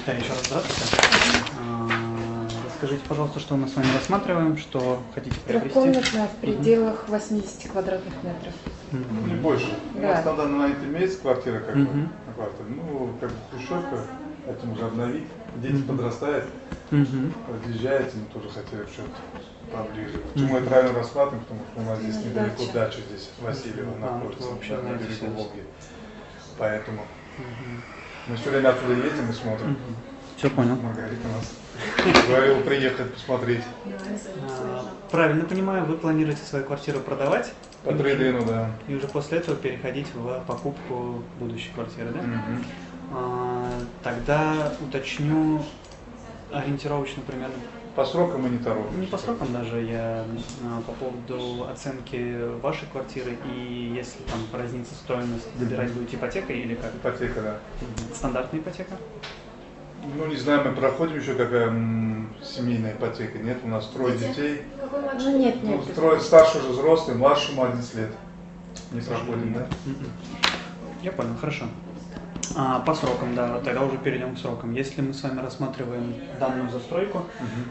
Да, еще раз здравствуйте. Расскажите, пожалуйста, что мы с вами рассматриваем, что хотите приобрести? Трехкомнатная в пределах 80 квадратных метров. Не больше. У Да. нас тогда на это имеется квартира, как бы, на квартире. Ну, как бы хрущевка, хотим уже обновить. Дети подрастают, подъезжаете, мы тоже хотели что-то поближе. Почему это район рассматриваем? Потому что у нас здесь недалеко дача здесь, Васильева, находится, вообще на знаете берегу все. Волги. Поэтому мы все время оттуда едем и смотрим. Все понял. Маргарита нас говорила приехать посмотреть. Правильно понимаю, вы планируете свою квартиру продавать? По трейдину, да. И уже после этого переходить в покупку будущей квартиры, да? Тогда уточню ориентировочно примерно. По срокам мы не торопимся. Не по срокам даже, я по поводу оценки вашей квартиры и если там разница стоимость, добирать будет ипотека или как? Ипотека, да. Стандартная ипотека? Ну, не знаю, мы проходим еще какая семейная ипотека. Нет, у нас трое детей. Ну нет, Ну, нет. трое, старший уже взрослый, младшему 11 лет. Не проходим, да? Я понял, хорошо. По срокам, да, тогда уже перейдем к срокам. Если мы с вами рассматриваем данную застройку,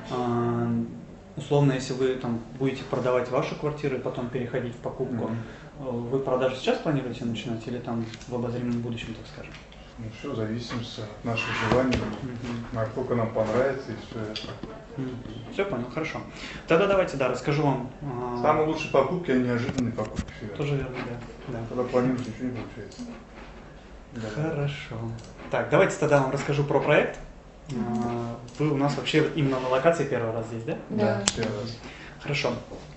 условно, если вы там будете продавать ваши квартиры и потом переходить в покупку, вы продажу сейчас планируете начинать или там в обозримом будущем, так скажем? Ну, все зависит от наших желаний, насколько нам понравится и все это. Все понял, хорошо. Тогда давайте, да, расскажу вам. Самые лучшие покупки, а неожиданные покупки всегда. Тоже верно, да. Когда планируешь, ничего не получается. Да. Хорошо. Так, давайте тогда вам расскажу про проект. Вы у нас вообще именно на локации первый раз здесь, да? Да. Первый раз. Хорошо.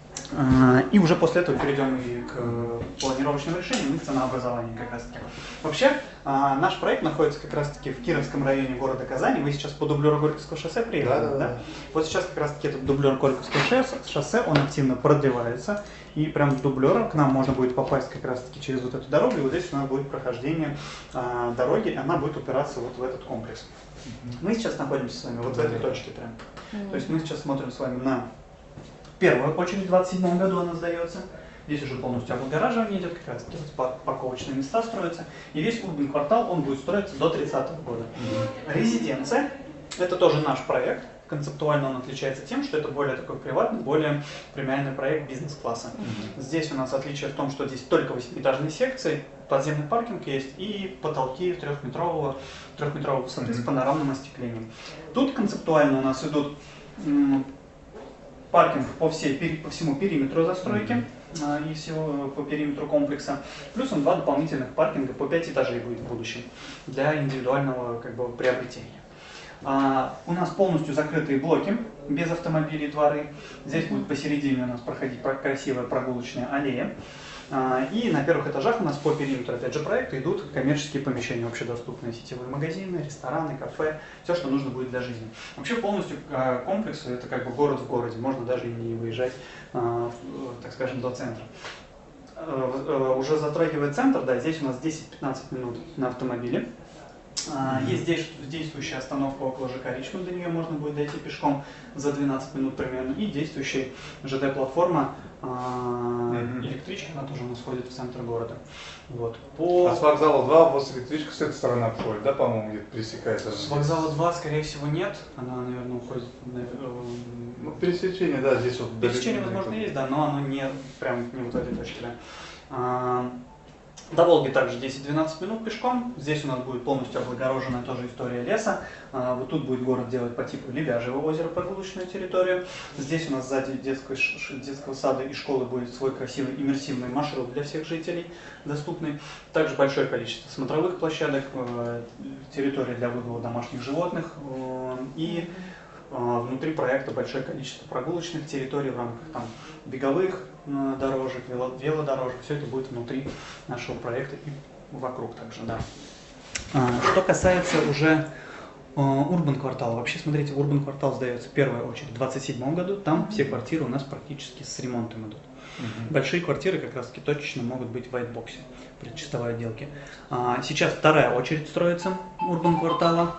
И уже после этого перейдем и к планировочным решениям и к ценообразованию как раз таки. Вообще, наш проект находится как раз таки в Кировском районе города Казани. Вы сейчас по дублеру Горьковского шоссе приехали? Да. Вот сейчас как раз таки этот дублер Горьковского шоссе, он активно продлевается. И прям с дублера к нам можно будет попасть как раз таки через вот эту дорогу. И вот здесь у нас будет прохождение дороги, и она будет упираться вот в этот комплекс. Мы сейчас находимся с вами вот в этой точке прям. То есть мы сейчас смотрим с вами на первую очередь, в 2027 году она сдается. Здесь уже полностью облагораживание идет, как раз парковочные места строятся. И весь урбан квартал, он будет строиться до 30-го года. Резиденция, это тоже наш проект. Концептуально он отличается тем, что это более такой приватный, более премиальный проект бизнес-класса. Здесь у нас отличие в том, что здесь только 8-этажные секции, подземный паркинг есть и потолки 3-метровой высоты с панорамным остеклением. Тут концептуально у нас идут паркинг по всему периметру застройки и всего по периметру комплекса. Плюс 2 дополнительных паркинга по 5 этажей будет в будущем для индивидуального приобретения. У нас полностью закрытые блоки, без автомобилей, дворы. Здесь будет посередине у нас проходить красивая прогулочная аллея. И на первых этажах у нас по периметру, опять же, проекта идут коммерческие помещения, общедоступные сетевые магазины, рестораны, кафе, все, что нужно будет для жизни. Вообще полностью комплекс это как бы город в городе, можно даже и не выезжать, так скажем, до центра. Уже затрагивая центр, да, здесь у нас 10-15 минут на автомобиле. Есть действующая остановка около ЖК Ричмонд, до нее можно будет дойти пешком за 12 минут примерно. И действующая ЖД-платформа электрички, она тоже у нас ходит в центр города. Вот. А с вокзала 2 у вас электричка с этой стороны обходит, да, по-моему, где-то пересекается? С вокзала 2, скорее всего, нет. Она, наверное, уходит... Ну, пересечение, да, здесь вот... Пересечение, возможно, есть, да, но оно не прям не вот в этой точке, да. До Волги также 10-12 минут пешком. Здесь у нас будет полностью облагороженная тоже история леса. Вот тут будет город делать по типу Лебяжьего озера прогулочную территорию. Здесь у нас сзади детского сада и школы будет свой красивый иммерсивный маршрут для всех жителей доступный. Также большое количество смотровых площадок, территория для выгула домашних животных и внутри проекта большое количество прогулочных территорий в рамках там беговых дорожек, велодорожек. Все это будет внутри нашего проекта и вокруг также, да. Что касается уже урбан квартала. Вообще, смотрите, урбан квартал сдается в первую очередь в 2027 году. Там все квартиры у нас практически с ремонтом идут. Большие квартиры как раз таки точечно могут быть в вайтбоксе, предчистовой отделке. Сейчас вторая очередь строится урбан квартала.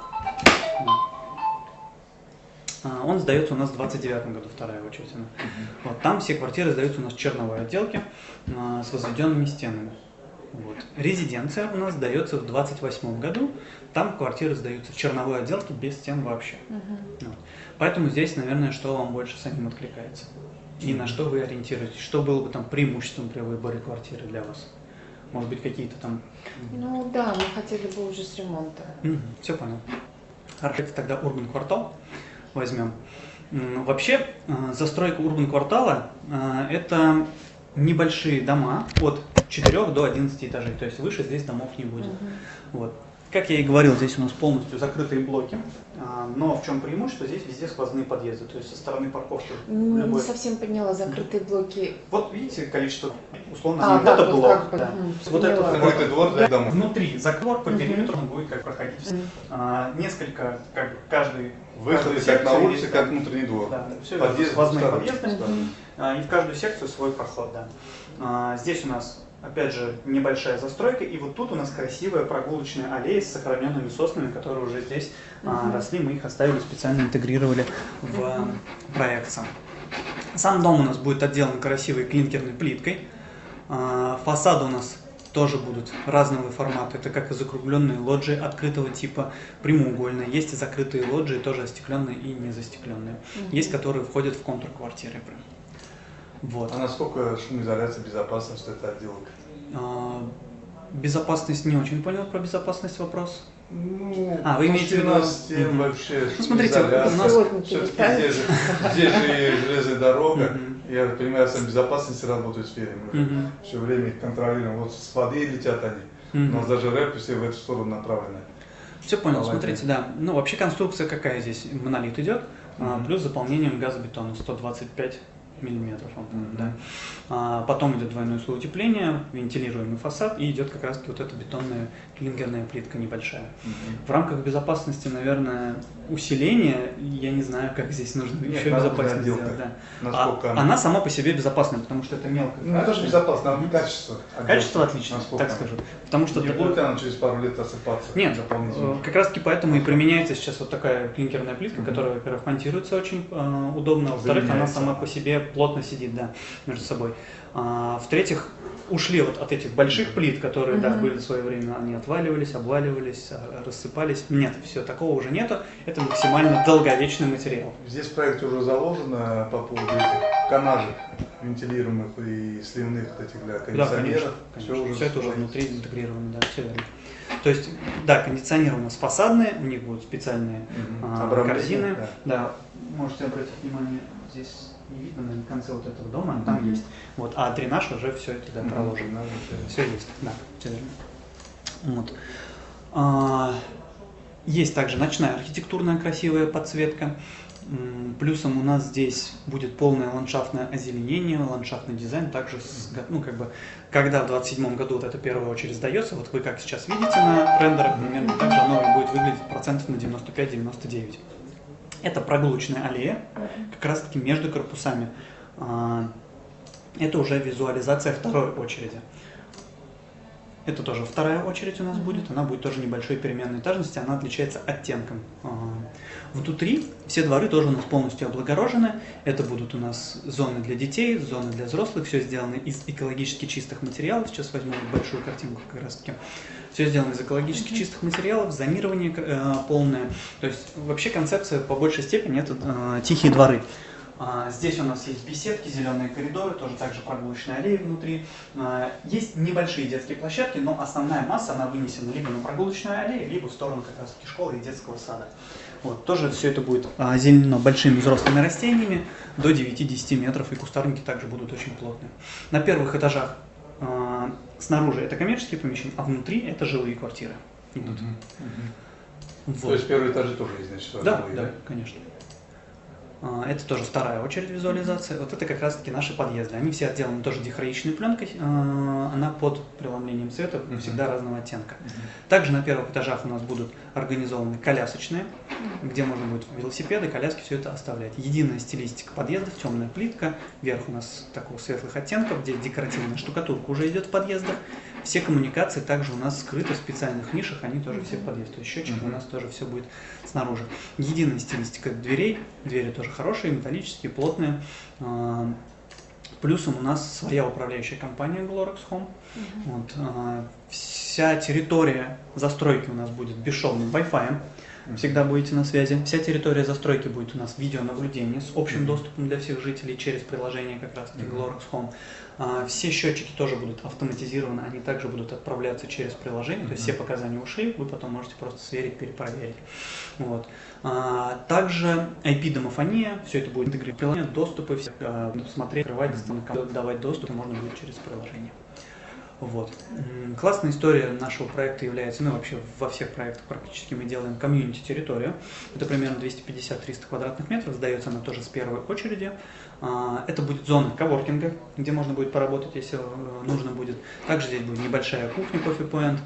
Он сдается у нас в 29 году, вторая очередь. Вот, там все квартиры сдаются у нас в черновой отделке с возведенными стенами. Вот. Резиденция у нас сдается в 28 году. Там квартиры сдаются в черновой отделке без стен вообще. Вот. Поэтому здесь, наверное, что вам больше самим откликается. И на что вы ориентируетесь. Что было бы там преимуществом при выборе квартиры для вас? Может быть, какие-то там... Ну да, мы хотели бы уже с ремонта. Все понял. Хорошо, это тогда Урбан квартал возьмем. Вообще, застройка Урбан квартала это небольшие дома от 4 до 11 этажей, то есть выше здесь домов не будет. Вот. Как я и говорил, здесь у нас полностью закрытые блоки, но в чем преимущество? Здесь везде сквозные подъезды, то есть со стороны парковки. Не совсем поняла, закрытые блоки. Вот видите количество, условно, да, это вот блок. как бы, Да. Вот поняла. это Закрытый двор для домов. Внутри закрор по периметру он будет как проходить. Несколько, как бы, каждый Выходы секцию как на улице, есть, как внутренний двор. Да, все Подъезд, сквозные стороны. подъезды. И в каждую секцию свой проход. Да. Здесь у нас, опять же, небольшая застройка, и вот тут у нас красивая прогулочная аллея с сохраненными соснами, которые уже здесь росли, мы их оставили, специально интегрировали в проект сам. Сам дом у нас будет отделан красивой клинкерной плиткой. Фасады у нас тоже будут разного формата. Это как и закругленные лоджии открытого типа, прямоугольные. Есть и закрытые лоджии, тоже остекленные и не застекленные. Есть, которые входят в контур квартиры. Вот. А насколько шумоизоляция, безопасность эта отделка? Безопасность не очень понял про безопасность вопрос. Ну, вы имеете в виду... стен вообще, Ну, смотрите, у нас... все-таки здесь же железная дорога. Я понимаю, сам безопасности работаю в сфере. Мы все время их контролируем. Вот с воды летят они. У нас даже рэп все в эту сторону направлены. Все понял, смотрите, да. Ну, вообще конструкция какая здесь? Монолит идет, плюс заполнением газобетона 125 миллиметров. Да. Потом идет двойной слой утепления, вентилируемый фасад, и идет как раз вот эта бетонная клинкерная плитка небольшая. В рамках безопасности, наверное, усиление, я не знаю, как здесь нужно еще безопаснее сделать. Да. Она сама по себе безопасная, потому что это мелко. Ну, это же безопасно, а качество. Качество отлично, так скажу. Потому что не будет она через пару лет осыпаться. Нет, как раз таки поэтому и применяется сейчас вот такая клинкерная плитка, которая, во-первых, монтируется очень удобно, во-вторых, она сама по себе плотно сидит, да, между собой. В-третьих, ушли вот от этих больших плит, которые, да, были в свое время, они отваливались, обваливались, рассыпались. Нет, все, такого уже нету. Это максимально долговечный материал. Здесь в проекте уже заложено по поводу этих канажек вентилируемых и сливных вот этих для кондиционеров. Да, конечно. Все это уже внутри интегрировано, да, все верно. То есть, да, кондиционеры у нас фасадные, у них будут специальные корзины. Да, можете обратить внимание, здесь не видно, наверное, в конце вот этого дома, там есть. Вот, а дренаж уже все это, да, проложено. Все есть, да, все верно. Вот. Есть также ночная архитектурная красивая подсветка. Плюсом у нас здесь будет полное ландшафтное озеленение, ландшафтный дизайн. Также, ну, как бы, когда в 2027 году вот это первая очередь сдается, вот вы как сейчас видите на рендерах, примерно так же оно будет выглядеть процентов на 95-99. Это прогулочная аллея, как раз таки между корпусами. Это уже визуализация второй очереди. Это тоже вторая очередь у нас будет, она будет тоже небольшой переменной этажности, она отличается оттенком. Внутри все дворы тоже у нас полностью облагорожены, это будут у нас зоны для детей, зоны для взрослых, все сделано из экологически чистых материалов, сейчас возьму большую картинку как раз таки. Все сделано из экологически чистых материалов, зонирование полное, то есть вообще концепция по большей степени это тихие дворы. Здесь у нас есть беседки, зеленые коридоры, тоже также прогулочные аллеи внутри. Есть небольшие детские площадки, но основная масса, она вынесена либо на прогулочную аллею, либо в сторону как раз таки школы и детского сада. Вот, тоже все это будет озеленено большими взрослыми растениями, до 9-10 метров, и кустарники также будут очень плотные. На первых этажах снаружи это коммерческие помещения, а внутри это жилые квартиры идут. Вот. То есть первые этажи тоже есть, значит, да, жилые, да, конечно. Это тоже вторая очередь визуализации. Вот это как раз таки наши подъезды. Они все отделаны тоже дихроичной пленкой. Она под преломлением света всегда разного оттенка. Также на первых этажах у нас будут организованы колясочные, где можно будет велосипеды, коляски, все это оставлять. Единая стилистика подъездов, темная плитка. Верх у нас такого светлых оттенков, где декоративная штукатурка уже идет в подъездах. Все коммуникации также у нас скрыты в специальных нишах, они тоже все в подъезд. То есть счетчик у нас тоже все будет снаружи. Единая стилистика дверей. Двери тоже хорошие, металлические, плотные. Плюсом у нас своя управляющая компания Glorx Home. Вот, вся территория застройки у нас будет бесшовным Wi-Fi. Всегда будете на связи. Вся территория застройки будет у нас видеонаблюдение с общим доступом для всех жителей через приложение как раз таки Glorx Home. Все счетчики тоже будут автоматизированы, они также будут отправляться через приложение, то есть все показания ушли, вы потом можете просто сверить, перепроверить. Вот. Также IP-домофония, все это будет интегрировано в приложение, доступы, смотреть, открывать, давать доступ можно будет через приложение. Вот. Классная история нашего проекта является, ну вообще во всех проектах практически мы делаем комьюнити-территорию. Это примерно 250-300 квадратных метров, сдается она тоже с первой очереди. Это будет зона коворкинга, где можно будет поработать, если нужно будет. Также здесь будет небольшая кухня, кофе-поинт.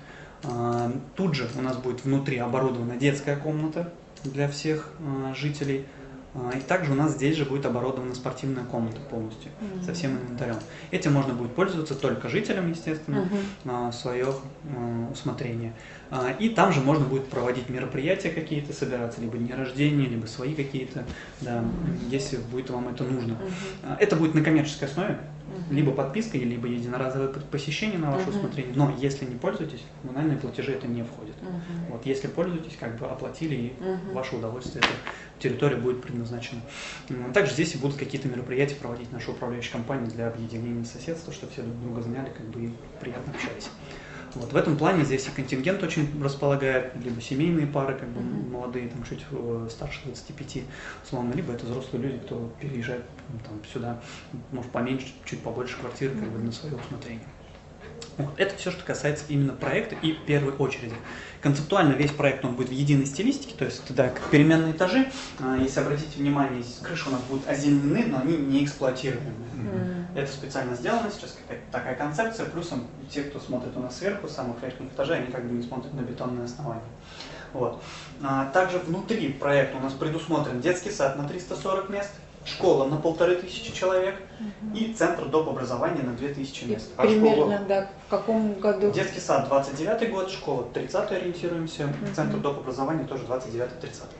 Тут же у нас будет внутри оборудована детская комната для всех жителей. И также у нас здесь же будет оборудована спортивная комната полностью, со всем инвентарем. Этим можно будет пользоваться только жителям, естественно, свое усмотрение. И там же можно будет проводить мероприятия какие-то, собираться, либо дни рождения, либо свои какие-то, да, если будет вам это нужно. Это будет на коммерческой основе, либо подпиской, либо единоразовое посещение на ваше усмотрение. Но если не пользуетесь, коммунальные платежи это не входит. Вот, если пользуетесь, как бы оплатили, и ваше удовольствие, эта территория будет предназначена. Также здесь и будут какие-то мероприятия проводить наша управляющая компания для объединения соседства, чтобы все друг друга знали, как бы и приятно общались. Вот, в этом плане здесь и контингент очень располагает, либо семейные пары, как бы молодые, там чуть старше 25, условно, либо это взрослые люди, кто переезжает там, сюда, может поменьше, чуть побольше квартир, как бы на свое усмотрение. Вот. Это все, что касается именно проекта и в первой очереди. Концептуально весь проект он будет в единой стилистике, то есть это как переменные этажи. Если обратите внимание, здесь крыши у нас будут озеленены, но они не эксплуатируемые. Это специально сделано, сейчас какая-то такая концепция. Плюсом те, кто смотрит у нас сверху, с самых верхних этажей, они как бы не смотрят на бетонное основание. Вот. Также внутри проекта у нас предусмотрен детский сад на 340 мест, школа на 1500 человек и центр доп. Образования на 2000 мест. Примерно, да, в каком году? Детский сад 29-й год, школа 30-й ориентируемся, центр доп. Образования тоже 29-30.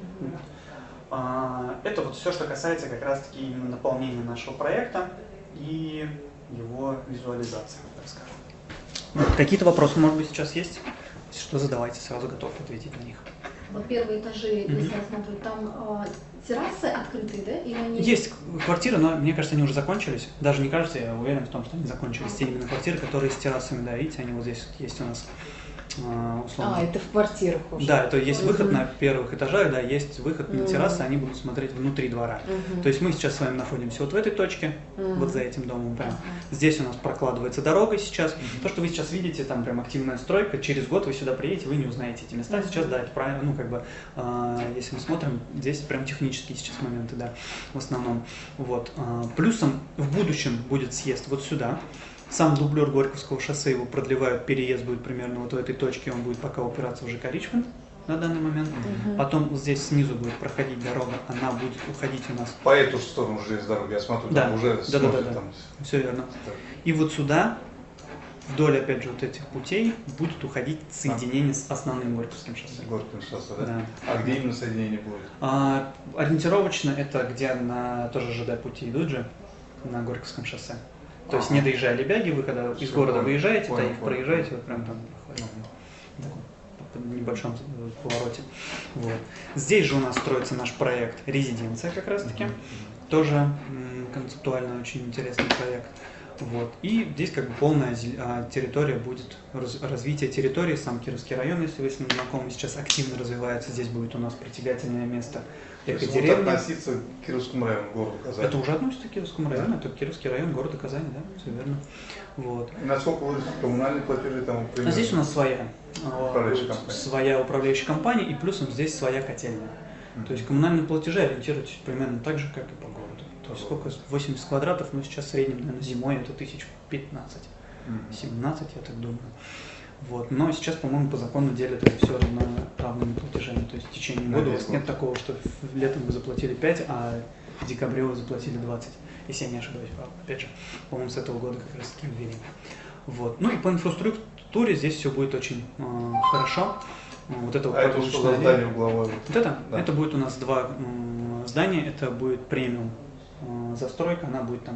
Это вот все, что касается как раз-таки именно наполнения нашего проекта и его визуализации, так скажем. Какие-то вопросы, может быть, сейчас есть? Если что, задавайте, сразу готов ответить на них. Вот первые этажи, если я смотрю, там террасы открытые, да? Или они... Есть квартиры, но мне кажется, они уже закончились. Даже не кажется, я уверен в том, что они закончились. Те именно квартиры, которые с террасами, да, видите, они вот здесь есть у нас. Условно. Это в квартирах уже. Да, это есть выход на первых этажах, да, есть выход на террасы, они будут смотреть внутри двора. То есть мы сейчас с вами находимся вот в этой точке, вот за этим домом прям. Здесь у нас прокладывается дорога сейчас. То, что вы сейчас видите, там прям активная стройка, через год вы сюда приедете, вы не узнаете эти места. Сейчас, да, это правильно, ну как бы, если мы смотрим, здесь прям технические сейчас моменты, да, в основном. Вот. Плюсом в будущем будет съезд вот сюда. Сам дублер Горьковского шоссе, его продлевают, переезд будет примерно вот в этой точке, он будет пока упираться в ЖК Ричмонд на данный момент. Потом здесь снизу будет проходить дорога, она будет уходить у нас. По эту сторону железной дороги, я смотрю, да, там уже да, там... Все верно. Да. И вот сюда, вдоль опять же вот этих путей, будет уходить соединение с основным Горьковским шоссе. Горьковским шоссе, да? Да. А где именно соединение будет? Ориентировочно это где на тоже ЖД пути идут же, на Горьковском шоссе. То есть не доезжая Лебяги, вы когда из города выезжаете, да, их проезжаете, вот прям там в небольшом повороте. Вот. Здесь же у нас строится наш проект «Резиденция» как раз таки. Тоже концептуально очень интересный проект. Вот. И здесь как бы полная территория будет, развитие территории, сам Кировский район, если вы с ним знакомы, сейчас активно развивается, здесь будет у нас притягательное место. То есть вот относиться к Кировскому району, городу Казани? Это уже относится к Кировскому району, это Кировский район города Казани, да, все верно. Вот. И насколько вы коммунальные платежи там примерно? Здесь у нас своя управляющая компания и плюсом здесь своя котельная. То есть коммунальные платежи ориентируются примерно так же, как и по городу. То есть сколько? 80 квадратов, но сейчас в среднем, наверное, зимой это 1015, 17, я так думаю. Вот. Но сейчас, по-моему, по закону делят это все равными платежами. То есть в течение года у вас нет такого, что летом вы заплатили 5, а в декабре вы заплатили 20. Если я не ошибаюсь, опять же, по-моему, с этого года как раз таки ввели. Вот. Ну и по инфраструктуре здесь все будет очень хорошо. Вот это это что за здание угловое? Вот это? Да. Это будет у нас два здания. Это будет премиум застройка, она будет там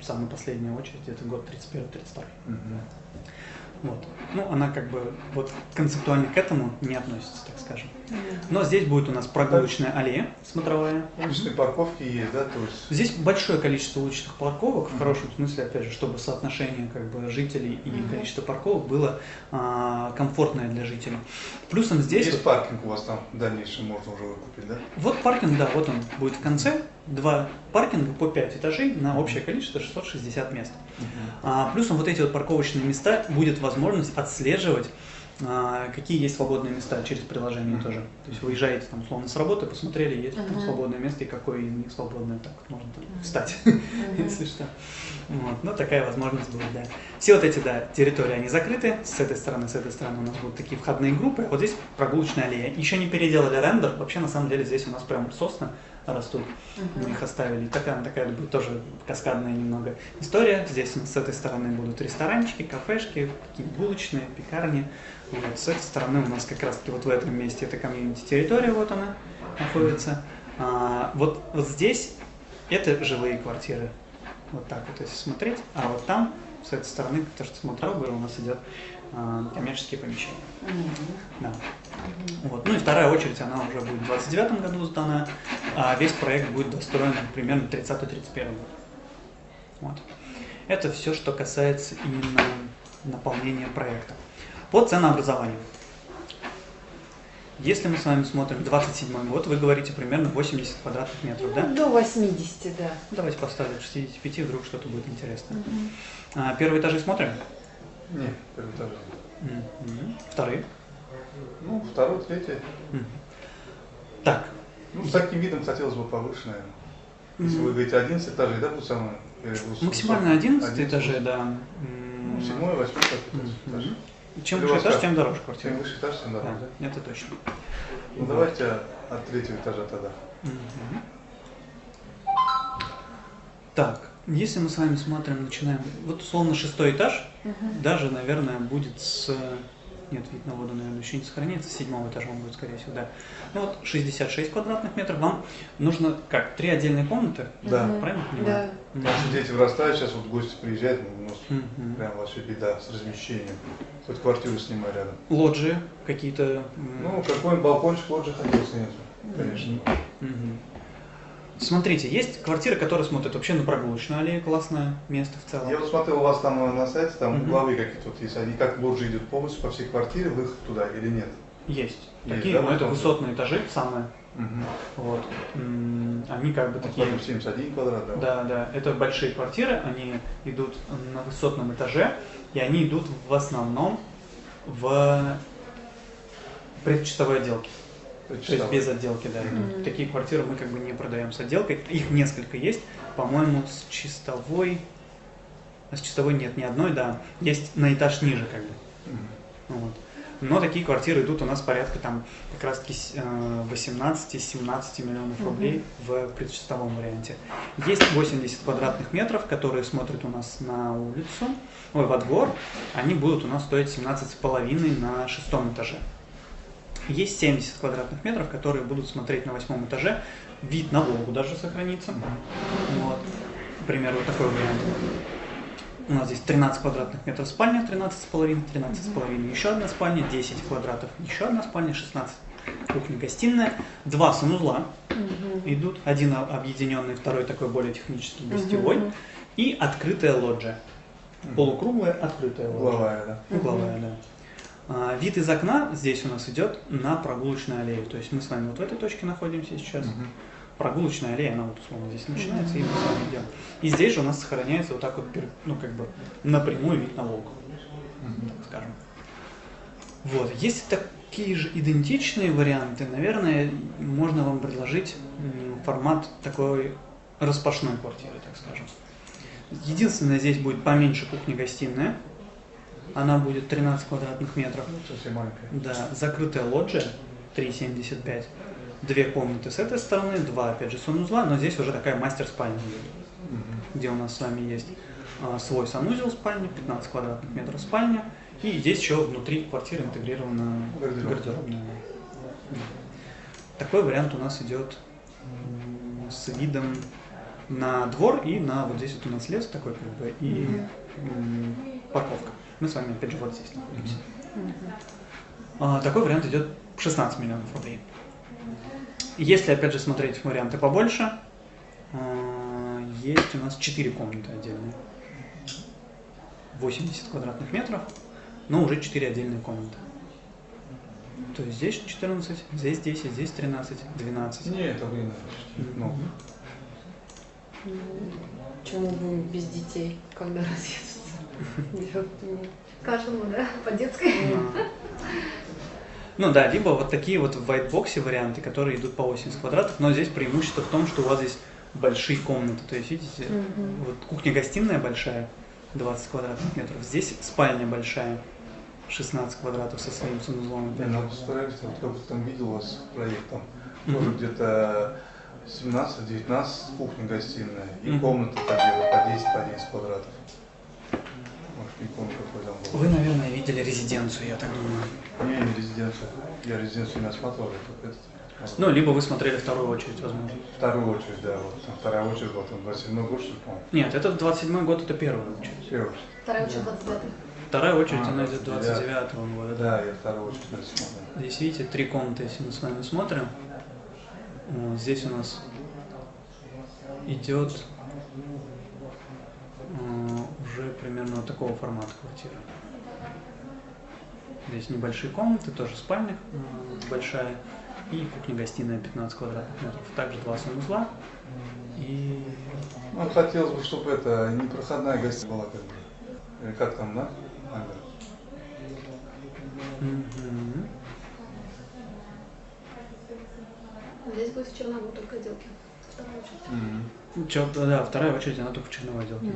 самая последняя очередь, это год 31-32. Мгм. Вот. Ну, она как бы вот концептуально к этому не относится, так скажем. Но здесь будет у нас прогулочная аллея смотровая. Уличные парковки есть, да, то есть. Здесь большое количество уличных парковок, в хорошем смысле, опять же, чтобы соотношение как бы жителей и количество парковок было комфортное для жителей. Плюсом здесь... Есть паркинг у вас там в дальнейшем можно уже выкупить, да? Вот паркинг, да, вот он будет в конце. 2 паркинга по 5 этажей на общее количество 660 мест. Плюсом вот эти вот парковочные места будет возможность отслеживать, какие есть свободные места через приложение тоже. То есть вы уезжаете там условно с работы, посмотрели, есть там свободное место и какое из них свободное, так вот можно там встать, если что. Вот. Ну, такая возможность будет, да. Все вот эти, да, территории, они закрыты. С этой стороны у нас будут такие входные группы. Вот здесь прогулочная аллея. Еще не переделали рендер. Вообще, на самом деле, здесь у нас прям сосны растут. Мы их оставили. Такая будет тоже каскадная немного история. Здесь у нас с этой стороны будут ресторанчики, кафешки, такие булочные, пекарни. Вот. С этой стороны у нас как раз-таки вот в этом месте это комьюнити-территория, вот она находится. Вот здесь это жилые квартиры. Вот так вот, если смотреть. А вот там, с этой стороны, то, что смотрел, у нас идет коммерческие помещения. Да. Вот. Ну и вторая очередь, она уже будет в 29 году сдана, а весь проект будет достроен примерно 30-31 год. Вот. Это все, что касается именно наполнения проекта. По ценообразованию. Если мы с вами смотрим 27 год, вы говорите примерно 80 квадратных метров, да? До 80, да. Давайте поставим 65, вдруг что-то будет интересно. Первые этажи смотрим? Нет, первый этаж. Вторые? Ну, второй, третий. Так. Ну, с таким видом хотелось бы повыше, наверное. Если вы говорите 11 этажей, да, будет самое? Максимально 11 этажей, да. Ну, 7, 8 этаж. Чем выше этаж, тем дороже квартира. Чем выше этаж, тем дороже, да? Это точно. Ну, давайте от третьего этажа тогда. Так, если мы с вами смотрим, начинаем, вот условно 6-й этаж, даже, наверное, будет с... Нет, вид на воду, наверное, еще не сохранится, с 7-го этажа он будет, скорее всего, да. Ну вот 66 квадратных метров, вам нужно, как, 3 отдельные комнаты? Да. Правильно понимаю? Да. Потому что дети вырастают, сейчас вот гости приезжают, у нас прям вообще беда с размещением. Хоть квартиру снимай рядом. Лоджии какие-то? Ну, какой-нибудь балкончик лоджии хотел снять, конечно. Смотрите, есть квартиры, которые смотрят вообще на прогулочную аллею, классное место в целом. Я вот смотрел у вас там на сайте, там угловые какие-то вот есть, они как лоджии идут полностью по всей квартире, выход туда или нет? Есть. Есть, Такие, да, но это вот высотные этажи самые. Вот. Они как бы такие... 71 квадрат, да? Да, да. Это большие квартиры, они идут на высотном этаже, и они идут в основном в предчистовой отделке. То есть без отделки, да. Такие квартиры мы как бы не продаем с отделкой. Их несколько есть, по-моему, с чистовой. А с чистовой нет ни одной, да. Есть на этаж ниже, как бы. Вот. Но такие квартиры идут у нас порядка там как раз таки 18-17 миллионов рублей в предчистовом варианте. Есть 80 квадратных метров, которые смотрят у нас на улицу, во двор. Они будут у нас стоить 17,5 на 6-м этаже. Есть 70 квадратных метров, которые будут смотреть на 8-м этаже. Вид на Волгу даже сохранится. Вот. Например, вот такой вариант. У нас здесь 13 квадратных метров спальня, 13,5, еще одна спальня, 10 квадратов, еще одна спальня, 16 кухня-гостиная, 2 санузла идут, один объединенный, второй такой более технический, гостевой, и открытая лоджия. Полукруглая открытая лоджия. Угловая, да? Угловая, да. Вид из окна здесь у нас идет на прогулочную аллею. То есть мы с вами вот в этой точке находимся сейчас. Прогулочная аллея, она вот условно здесь начинается, и мы с вами идем. И здесь же у нас сохраняется вот так вот, ну как бы напрямую вид на Волгу, так скажем. Вот. Есть такие же идентичные варианты, наверное, можно вам предложить формат такой распашной квартиры, так скажем. Единственное, здесь будет поменьше кухня-гостиная. Она будет 13 квадратных метров. Совсем маленькая. Да, закрытая лоджия 3,75. 2 комнаты с этой стороны, 2, опять же, санузла, но здесь уже такая мастер-спальня, где у нас с вами есть свой санузел спальня, 15 квадратных метров спальня, и здесь еще внутри квартиры интегрирована гардеробная. Такой вариант у нас идет с видом на двор и на вот здесь вот у нас лес такой как бы и парковка. Мы с вами опять же вот здесь находимся. Такой вариант идет 16 миллионов рублей. Если опять же смотреть варианты побольше, есть у нас 4 комнаты отдельные. 80 квадратных метров, но уже 4 отдельные комнаты. То есть здесь 14, здесь 10, здесь 13, 12. Не, это время почти. Ну, Почему будем без детей, когда разъедутся? Каждому, да, по детской. Ну да, либо вот такие вот в whitebox варианты, которые идут по 80 квадратов, но здесь преимущество в том, что у вас здесь большие комнаты. То есть, видите, вот кухня-гостиная большая, 20 квадратных метров. Здесь спальня большая, 16 квадратов со своим санузлом. не, ну постараюсь, вот как там видел у вас проект, там тоже где-то 17-19 кухня-гостиная и комната по 10 квадратов. Может, не помню, какой там был. Вы, наверное, видели резиденцию, я так думаю. Не резиденцию. Я резиденцию не осматривал, я только этот. Ну, либо вы смотрели вторую очередь, возможно. Вторую очередь, да, вот. Вторая очередь была там 27-й год, что ли, по-моему. Нет, это 27-й год, это первая очередь. Первая. Вторая учет 29-й. Вторая очередь, она идет 29-го. 29-го года. Да, я вторую очередь смотрел. Здесь, видите, 3 комнаты, если мы с вами смотрим. Вот, здесь у нас идет уже примерно вот такого формата квартира. Здесь небольшие комнаты, тоже спальня большая. И кухня-гостиная 15 квадратных метров. Также 2 санузла. И... Ну, хотелось бы, чтобы это непроходная гостиная была, как бы. Или как там, да? Здесь будет в черновой только отделке. Вторая очередь. Да, вторая очередь, она только в черновой отделке.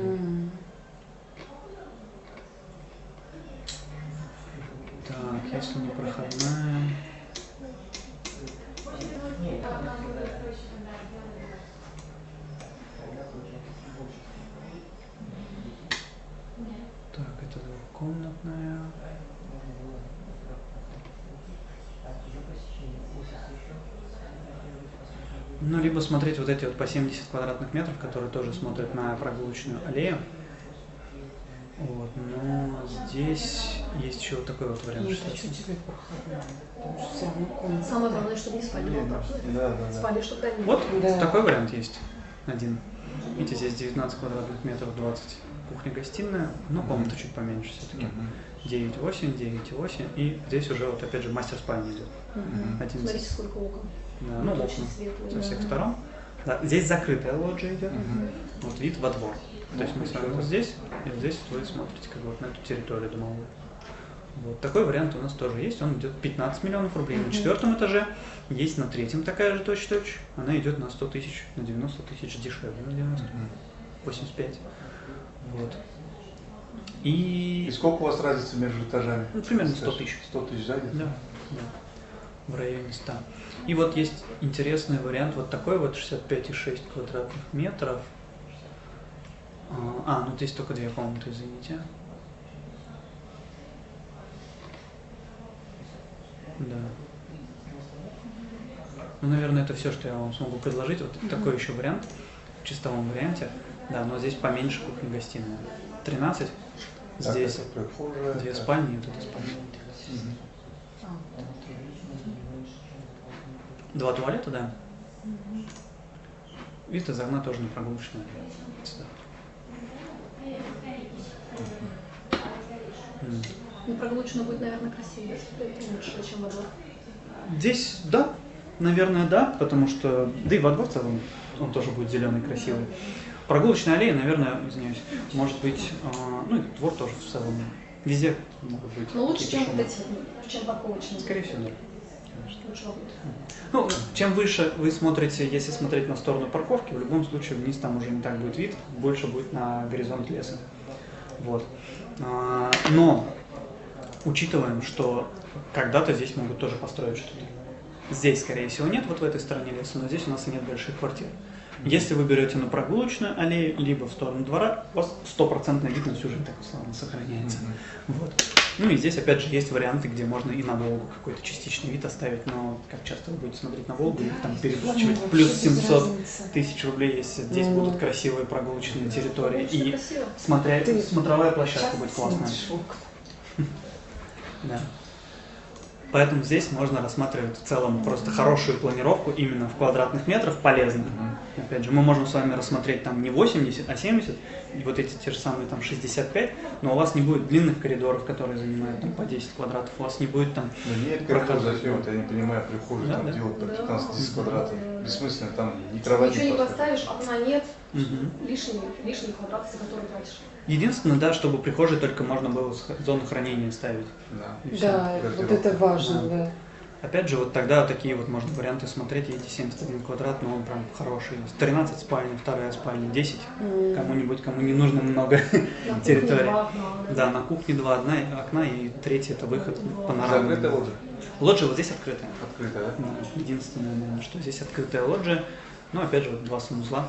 Так, если не проходная... Так, это двухкомнатная. Ну, либо смотреть вот эти вот по 70 квадратных метров, которые тоже смотрят на прогулочную аллею. Вот, но здесь есть еще вот такой вот вариант. Нет, а что тебе проходная? Потому что все равно комната. Самое главное, чтобы не спали. Да. Спали, чтобы да, не Вот Да. такой вариант есть один. Видите, здесь 19 квадратных метров, 20 кухня-гостиная, но комната чуть поменьше все-таки. 9,8, 9,8. И здесь уже вот опять же мастер-спальня идет. 11. Смотрите, сколько окон. Да, ну, окна Очень светлые. со всех сторон. Да, здесь закрытая лоджия идет. Вот вид во двор. То есть мы с вами вот здесь, и вот здесь вы смотрите как бы вот на эту территорию домовую. Вот такой вариант у нас тоже есть. Он идет 15 миллионов рублей на 4-м этаже. Есть на 3-м такая же точь-точь. Она идет на 100 тысяч, на 90 тысяч дешевле, на 90, 85. Вот. И сколько у вас разница между этажами? Ну, примерно 100 тысяч. 100 тысяч, да, где-то? Да, да. В районе 100. И вот есть интересный вариант, вот такой вот 65,6 квадратных метров. Ну здесь только 2 комнаты, извините. Да. Ну, наверное, это все, что я вам смогу предложить. Вот такой еще вариант в чистовом варианте. Да, но здесь поменьше кухня-гостиная. 13. Здесь Так, это прихожая, 2 это- спальни и вот эта спальня. 2 туалета, да. Вид из окна тоже на прогулочную. Сюда. Ну, прогулочная будет, наверное, красивее, лучше, чем во двор. Здесь, да, наверное, да, потому что, да и во двор в целом он тоже будет зеленый, красивый. Прогулочная аллея, наверное, извиняюсь, может быть, ну и двор тоже в целом. Везде могут быть. Но лучше, чем какие-то вот шумы. эти, чем парковочные. Скорее всего, да. Лучше будет. Ну, чем выше вы смотрите, если смотреть на сторону парковки, в любом случае вниз там уже не так будет вид, больше будет на горизонт леса. Вот. Но учитываем, что когда-то здесь могут тоже построить что-то. Здесь, скорее всего, нет, вот в этой стороне леса, но здесь у нас и нет больших квартир. Если вы берете на прогулочную аллею, либо в сторону двора, у вас 100% вид на всю жизнь так условно сохраняется. Вот. Ну и здесь опять же есть варианты, где можно и на Волгу какой-то частичный вид оставить, но как часто вы будете смотреть на Волгу и там переплачивать. Ну, Плюс вообще без 700 разницы. тысяч рублей, если здесь Ну. будут красивые прогулочные территории. Очень И красиво. Ты смотровая площадка будет классная. Смотришь в окна. Да. Поэтому здесь можно рассматривать в целом просто хорошую планировку именно в квадратных метрах полезно. Опять же, мы можем с вами рассмотреть там не 80, а 70, и вот эти те же самые там 65, но у вас не будет длинных коридоров, которые занимают там по 10 квадратов, у вас не будет там... Да нет, коридор зачем? Вот я не понимаю, прихожую Да, там да. делать по Да. 15-10 квадратов. Бессмысленно, там ни кровати Ничего не поставить. поставишь, окна нет, Мгм. лишние квадраты, за которые тратишь. Единственное, да, чтобы прихожей только можно было зону хранения ставить. Да. И всё. Да, вот это важно, Да. да. Опять же, вот тогда такие вот можно варианты смотреть, видите, 71 квадрат, но он прям хороший. 13 спальня, вторая спальня, 10. Кому-нибудь, кому не нужно много На кухне территории. 2 окна, Да, на кухне 2 окна, и третье это выход в панораму. Закрытая лоджия? Лоджия вот здесь открытая. Открытая, да? Да, единственное, наверное, что здесь открытая лоджия. Но опять же, вот 2 санузла.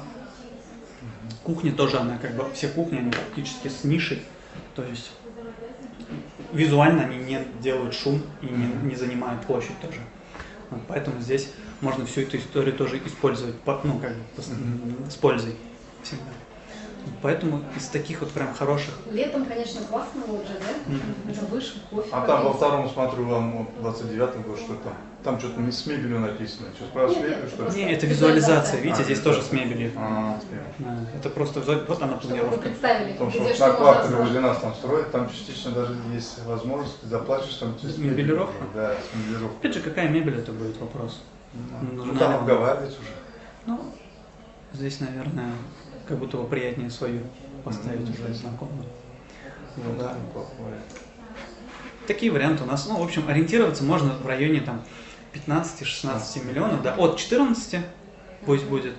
Кухня тоже, она как бы, все кухни, они практически с нишей. То есть визуально они не делают шум и не занимают площадь тоже. Вот, поэтому здесь можно всю эту историю тоже использовать, ну, как бы, с пользой всегда. Поэтому из таких вот прям хороших... Летом, конечно, классно лоджия, да? Это вышка, кофе. А там во попить. втором, смотрю, вам 29-м был, что там? Там что-то с мебелью написано. Что, справа с Нет, мебелью, нет, что ли? Не, это визуализация, видите, А, здесь тоже с мебелью. А, с мебелью. Да, это просто вот она Чтобы вы планировка. представили, Потому что где вот что на можно квартале оставить. возле нас там строят, там частично даже есть возможность, ты заплатишь там через Мебелировка? Да, с мебелировкой. Опять же, какая мебель это будет вопрос? Ну, Нужна там ли вам? обговаривать уже. Ну, здесь, наверное, как будто бы приятнее свою поставить Мгм. уже знакомую. Ну Вот. да, неплохое. Такие варианты у нас, ну, в общем, ориентироваться можно в районе там 15-16 миллионов, да, от 14 пусть будет,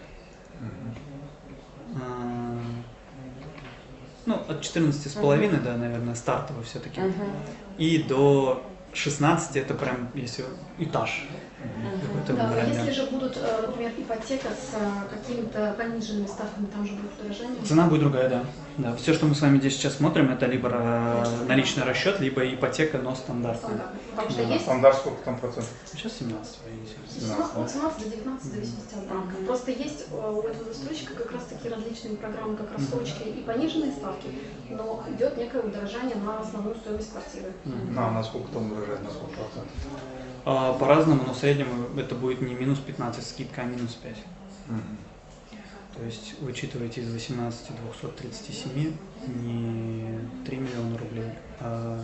ну, от 14,5, да, наверное, стартово все-таки, и до 16 это прям, если этаж. какой-то Да, а вариант. если же будут, например, ипотека с какими-то пониженными ставками, там же будет удорожание? Цена будет другая, да. Да. Все, что мы с вами здесь сейчас смотрим, это либо наличный расчет, либо ипотека, но стандартная. Стандартно. Потому что А есть стандарт сколько там процентов? Сейчас 17, видите. от 17 до 19 в зависимости от банка. Просто есть у этого застройщика как раз такие различные программы, как рассрочки и пониженные ставки, но идет некое удорожание на основную стоимость квартиры. А насколько там выражает, на сколько процентов? По-разному, но в среднем это будет не минус 15 скидка, а минус 5. То есть вычитываете из 18 237 не 3 миллиона рублей, а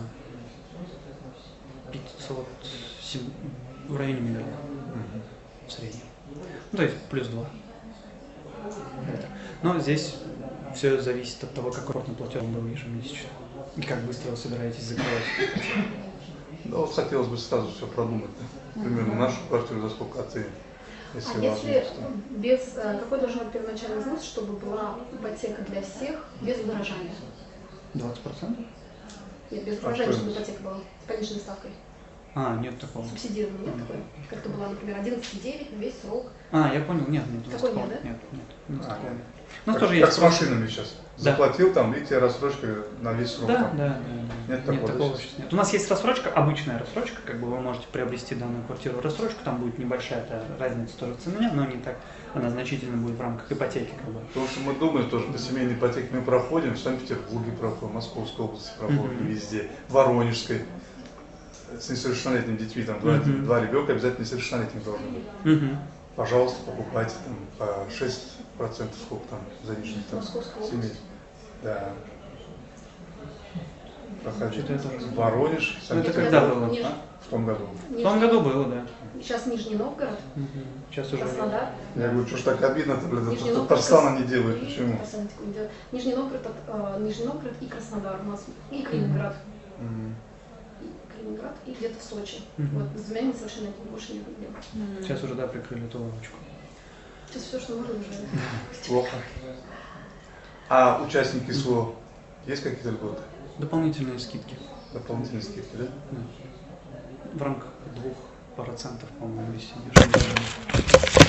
507, в районе миллиона в среднем. Ну, то есть плюс 2. Но здесь все зависит от того, как крупный платеж был ежемесячно и как быстро вы собираетесь закрывать. Да, вот хотелось бы сразу все продумать. Да? Примерно нашу квартиру за сколько оценить, если А если возможно. без, какой должен быть первоначальный взнос, чтобы была ипотека для всех без удорожания? 20%? Нет, без удорожания, чтобы ипотека была с пониженной ставкой. Нет такого. Субсидированной, нет такой? Как это было, например, 11,9 на весь срок. Я понял, нет, Такой такого. нет, да? Нет, у нас А, такого нет. нет. У нас Как, тоже как есть с машинами сейчас. Да. Заплатил там, и тебе рассрочка на весь срок. Да, там. да. Нет Нет, такого, такого да, сейчас нет. У нас есть рассрочка, обычная рассрочка, как бы вы можете приобрести данную квартиру рассрочку, там будет небольшая разница тоже в цене, но не так, она значительно будет в рамках ипотеки, как бы. Потому что мы думаем тоже, по семейной ипотеке мы проходим, в Санкт-Петербурге проходим, в Московской области проходим, везде, в Воронежской, с несовершеннолетними детьми, там два ребенка обязательно несовершеннолетними должны быть. Пожалуйста, покупайте там по 6%, сколько там заниженных там Московская область. семей. Да. Проходите. Что-то я тоже В Воронеж, Ну, это Санкт-Петербург. когда было? Ниж- В том году. В том году было, да. Сейчас Нижний Новгород, Сейчас уже. Краснодар. Я говорю, что ж так обидно-то, блядь, Нижний это Новгород, Татарстана не делают, почему? Нижний Новгород, Нижний Новгород и Краснодар у нас, и Калининград. И Калининград, и где-то в Сочи. Вот, с двумя несовершеннолетними больше не было. Сейчас уже, да, прикрыли эту лавочку. Сейчас все, что можно, уже. Плохо. А участники СО есть какие-то льготы? Дополнительные скидки. Дополнительные скидки, да? В рамках 2%, по-моему, если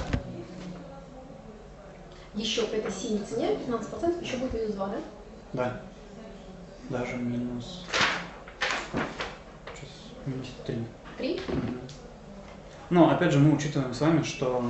Еще по этой синей цене 15%, еще будет минус 2, да? Да. Даже минус. Месяца 3. 3? Но опять же мы учитываем с вами, что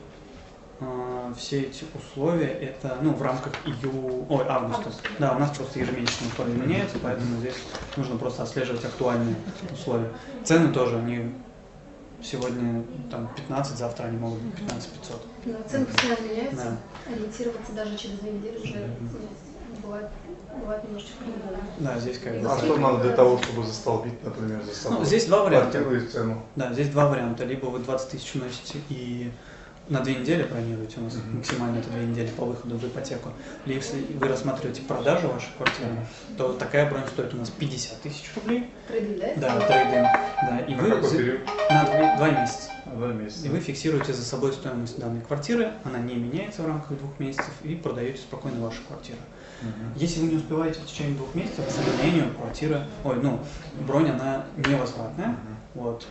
все эти условия это в рамках августа. Да, у нас просто ежемесячные условия меняются, поэтому здесь нужно просто отслеживать актуальные условия. Цены тоже, они сегодня там 15, завтра они могут быть 15 500. Да, цены постоянно меняются. Да. Ориентироваться даже через 2 недели уже бывает немножечко по-другому. Да, здесь как бы. А что надо для того, чтобы застолбить, например, за собой? Здесь два варианта. Квартиру и цену. Да, здесь два варианта. Либо вы 20 тысяч носите и на 2 недели бронируете, у нас максимально это 2 недели по выходу в ипотеку. Или если вы рассматриваете продажу вашей квартиры, то такая бронь стоит у нас 50 тысяч рублей. Трейдинг, да? Да, трейдинг. Да, и На вы какой период? на 2 месяца. 2 месяца. И вы фиксируете за собой стоимость данной квартиры, она не меняется в рамках 2 месяцев, и продаете спокойно вашу квартиру. Если вы не успеваете в течение 2 месяцев, к сожалению, бронь она невозвратная, вот,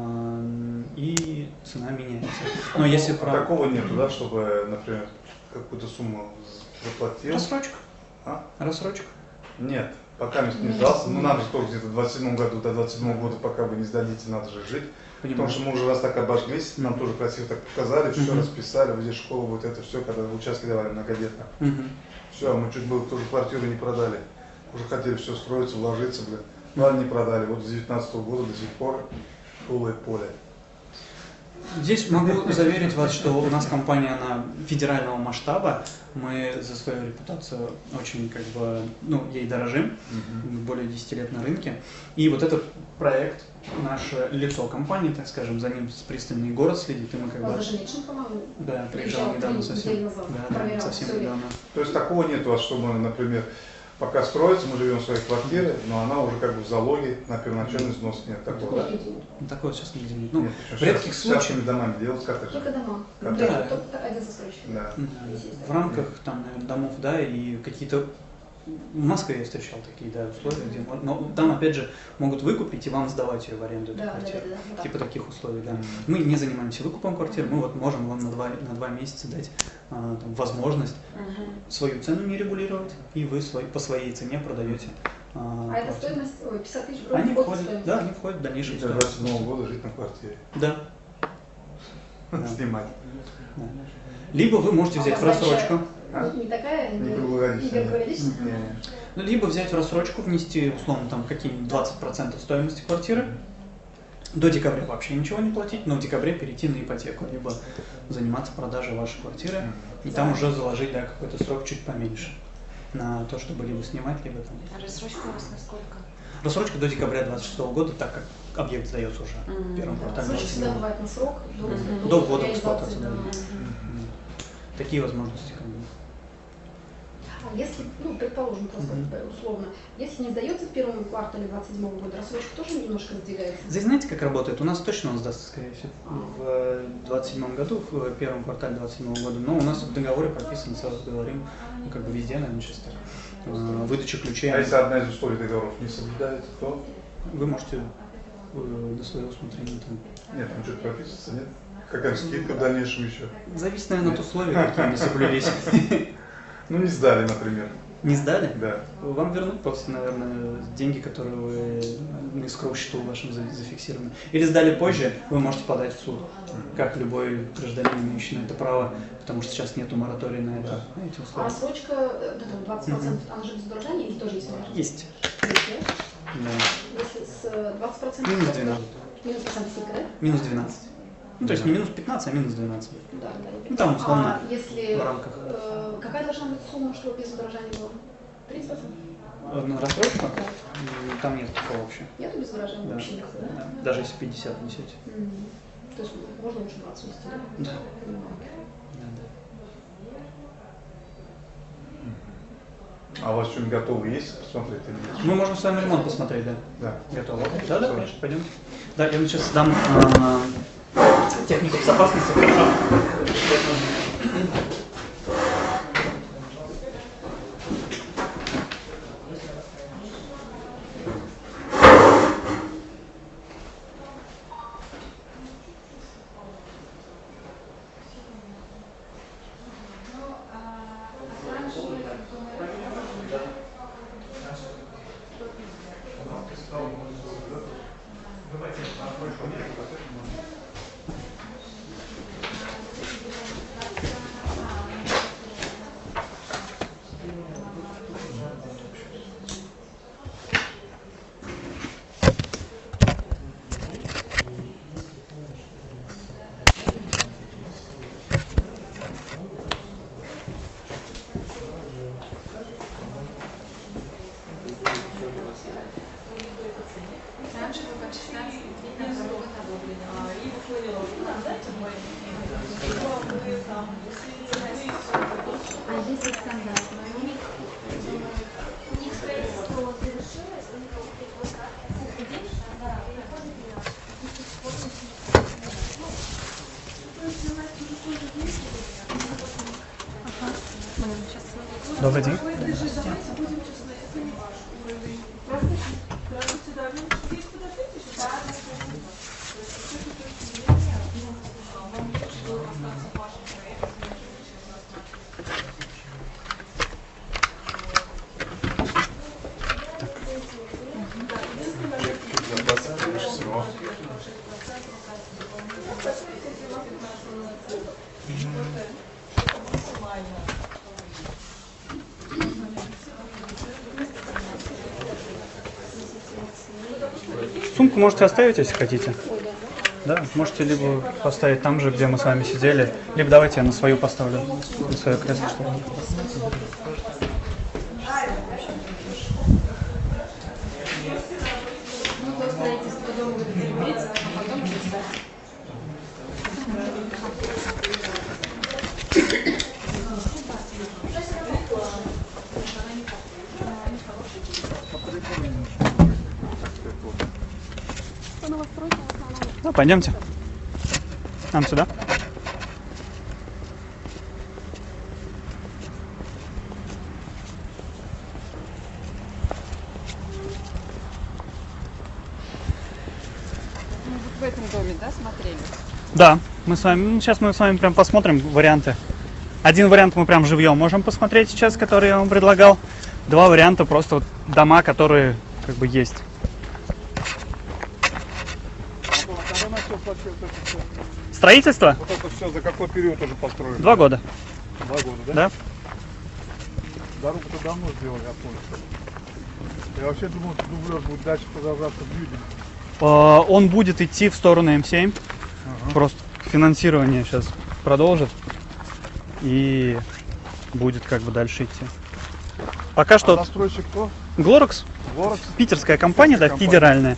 и цена меняется. Но если Такого нету, да, чтобы, например, какую-то сумму заплатил? Рассрочка. А? Рассрочка. Нет, пока не сдался. Ну, надо что, где-то в 27 году, до 27 года, пока вы не сдадите, надо же жить. Понимаю. Потому что мы уже раз так обожглись, нам тоже красиво так показали, все расписали, вот здесь школа будет, это все, когда участки давали многодетно. Все, мы чуть было тоже квартиру не продали. Уже хотели все строиться, вложиться, блин. Ладно, не продали. Вот с 19 года до сих пор голое поле. Здесь могу заверить вас, что у нас компания она федерального масштаба. Мы за свою репутацию очень ей дорожим. Более 10 лет на рынке. И вот этот проект, наше лицо компании, так скажем, за ним пристальный город следит. И мы Даже лично, по-моему, Да, приезжал недавно совсем. Да, совсем недавно. То есть такого нет у вас, чтобы, например, пока строится, мы живем в своей квартире, но она уже как бы в залоге, на первоначальный взнос нет такого, да? Такого сейчас нигде нет. Нет, В редких случаях. Частными домами делать коттеджи. Только дома. Коттеджи. Да. Только один застройщик. Да. В рамках там, наверное, домов, да, и какие-то в Москве я встречал такие условия, где но там опять же могут выкупить и вам сдавать ее в аренду эту квартиру. Да. Типа таких условий, да. Мы не занимаемся выкупом квартир, мы можем вам на 2 месяца дать возможность свою цену не регулировать, и вы по своей цене продаете. А эта стоимость, 50 тысяч Они входит в входят, стоимость? да, они входят в дальнейшую До стоимость. 27 года жить на квартире. Да. Снимать. Да. Либо вы можете взять в рассрочку. Не такая, Не не круглогодичная. круглогодичная? Либо взять в рассрочку, внести, условно, там какие-нибудь 20% стоимости квартиры. До декабря вообще ничего не платить, но в декабре перейти на ипотеку, либо заниматься продажей вашей квартиры. И там уже заложить какой-то срок чуть поменьше на то, чтобы либо снимать, либо там. А рассрочка у вас на сколько? Рассрочка до декабря 2026 года, так как объект сдается уже в первом квартале. Рассрочка всегда 27. бывает на срок, До года реализации, эксплуатации, да. да. Такие возможности как бы. А если, предположим, просто условно, если не сдается в первом квартале 2027 года, рассрочка тоже немножко сдвигается? Здесь знаете, как работает? У нас точно он сдастся, скорее всего, в 2027 году, в первом квартале 2027 года, но у нас в договоре прописано, сразу говорим, везде, наверное, сейчас так, выдача ключей. А если одна из условий договоров не соблюдается, то? Вы можете до своего усмотрения там. Нет, там что-то прописывается, нет? Какая скидка в дальнейшем еще? Зависит, наверное, от условий, какие не соблюлись. Ну, не сдали, например. Не сдали? Да. Вам вернут просто, наверное, деньги, которые вы на escrow счету вашем зафиксированы. Или сдали позже, вы можете подать в суд, как любой гражданин, имеющий на это право, потому что сейчас нету моратория на это, на эти А условия. рассрочка, 20%, она же без удорожания или тоже есть возможность? Есть. Есть, да? Да. Если с 20%? Минус 12. Минус процент скидка, да? Минус 12. Ну, то есть не минус 15, а минус 12. Да. Ну, там условно А если, в рамках. Какая должна быть сумма, чтобы без удорожания было? 30%? На рассрочку? Там нет такого вообще. Нету без удорожания Да. вообще никакого, да? Да. Даже если 50 несете. То есть можно лучше 20 вести, да? Да. Понимаю. А у вас что-нибудь готовы есть посмотреть или нет? Мы можем с вами ремонт посмотреть, да? Да. Готово. Да, конечно, пойдем. Да, я вам сейчас дам технику безопасности. Хорошо. А если стандартная? Добрый день. Сумку можете оставить, если хотите. Да, можете либо поставить там же, где мы с вами сидели, либо давайте я на свою поставлю, на свое кресло. Чтобы... Ну, пойдемте. Нам сюда. В этом доме, да, смотрели? Да, мы с вами, ну, сейчас мы с вами прям посмотрим варианты. Один вариант мы прям живьем можем посмотреть сейчас, который я вам предлагал. Два варианта просто вот дома, которые как бы есть. Строительство? Вот это все за какой период уже построено? 2 года. 2 года, да? Да. Дорогу-то давно сделали, я помню. Я вообще думал, что дублер будет дальше продолжаться в Юдине. Он будет идти в сторону М7. Ага. Просто финансирование сейчас продолжит. И будет как бы дальше идти. Пока что... Застройщик кто? Глорекс. Глорекс? Питерская компания, да, Компания. федеральная.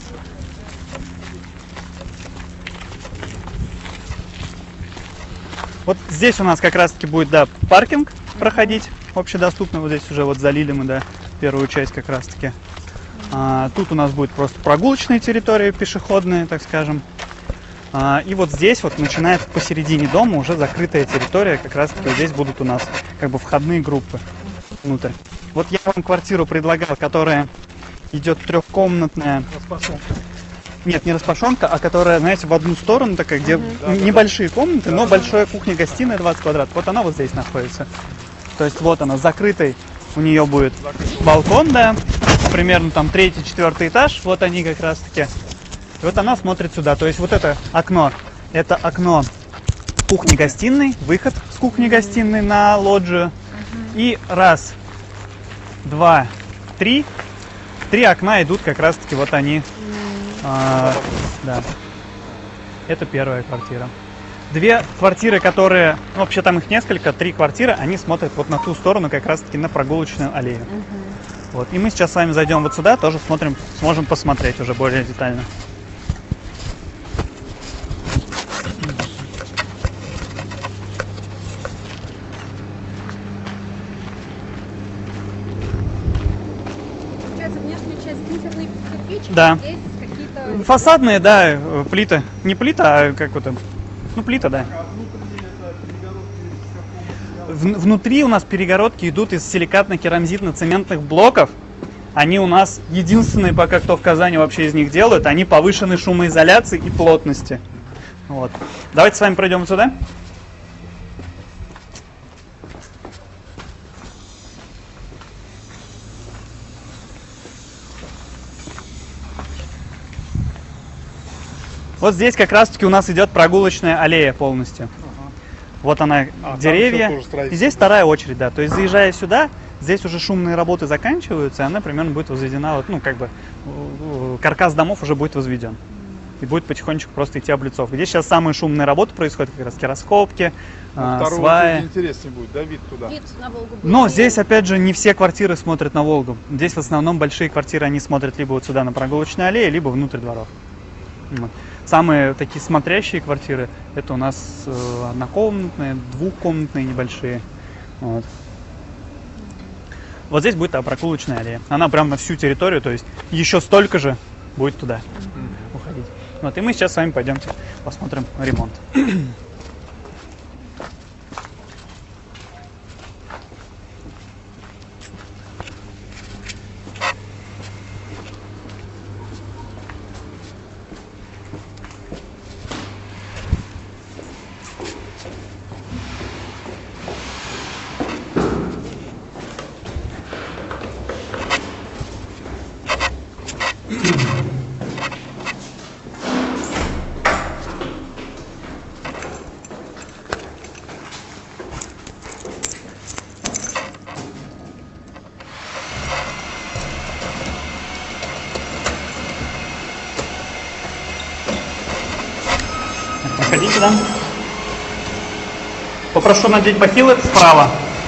Вот здесь у нас как раз-таки будет, да, паркинг проходить общедоступный. Вот здесь уже вот залили мы, да, первую часть как раз-таки. Тут у нас будет просто прогулочная территория, пешеходная, так скажем. И вот здесь вот начинает посередине дома уже закрытая территория. Как раз-таки вот здесь будут у нас как бы входные группы внутрь. Вот я вам квартиру предлагал, которая идет трехкомнатная. Распашонка. Нет, не распашонка, а которая, знаете, в одну сторону такая, где небольшие комнаты, но большая кухня-гостиная 20 квадратов. Вот она вот здесь находится. То есть вот она, закрытый, у нее будет балкон, да, примерно там 3-4 этаж, вот они как раз таки. И вот она смотрит сюда, то есть вот это окно кухни-гостиной, выход с кухни-гостиной на лоджию. И раз, два, три окна идут как раз таки, вот они. Да. Это первая квартира. 2 квартиры, которые, ну, вообще там их несколько, 3 квартиры, они смотрят вот на ту сторону, как раз таки на прогулочную аллею. Вот. И мы сейчас с вами зайдем вот сюда, тоже сможем посмотреть уже более детально. Внешняя часть бункерный кирпич, Да. здесь какие-то... Фасадные, да, плиты. Не плита, а как вот это. Ну, плита, да. Внутри у нас перегородки идут из силикатно-керамзитно-цементных блоков. Они у нас единственные пока, кто в Казани вообще из них делают. Они повышенной шумоизоляции и плотности. Вот. Давайте с вами пройдем сюда. Вот здесь как раз-таки у нас идет прогулочная аллея полностью. Вот она, деревья. И здесь вторая очередь, да. То есть, заезжая сюда, здесь уже шумные работы заканчиваются, и она примерно будет возведена, вот, ну, как бы, каркас домов уже будет возведен. И будет потихонечку просто идти облицовка. Здесь сейчас самые шумные работы происходят, как раз раскопки, сваи. Интереснее будет, да, вид туда? Вид на Волгу будет. Но здесь, опять же, не все квартиры смотрят на Волгу. Здесь в основном большие квартиры, они смотрят либо вот сюда на прогулочную аллею, либо внутрь дворов. Вот. самые такие смотрящие квартиры, это у нас однокомнатные, двухкомнатные небольшие. Вот. Вот здесь будет прогулочная аллея. Она прям на всю территорию, то есть еще столько же будет туда уходить. Вот, и мы сейчас с вами пойдемте посмотрим ремонт. Проходите, да? Попрошу надеть бахилы справа.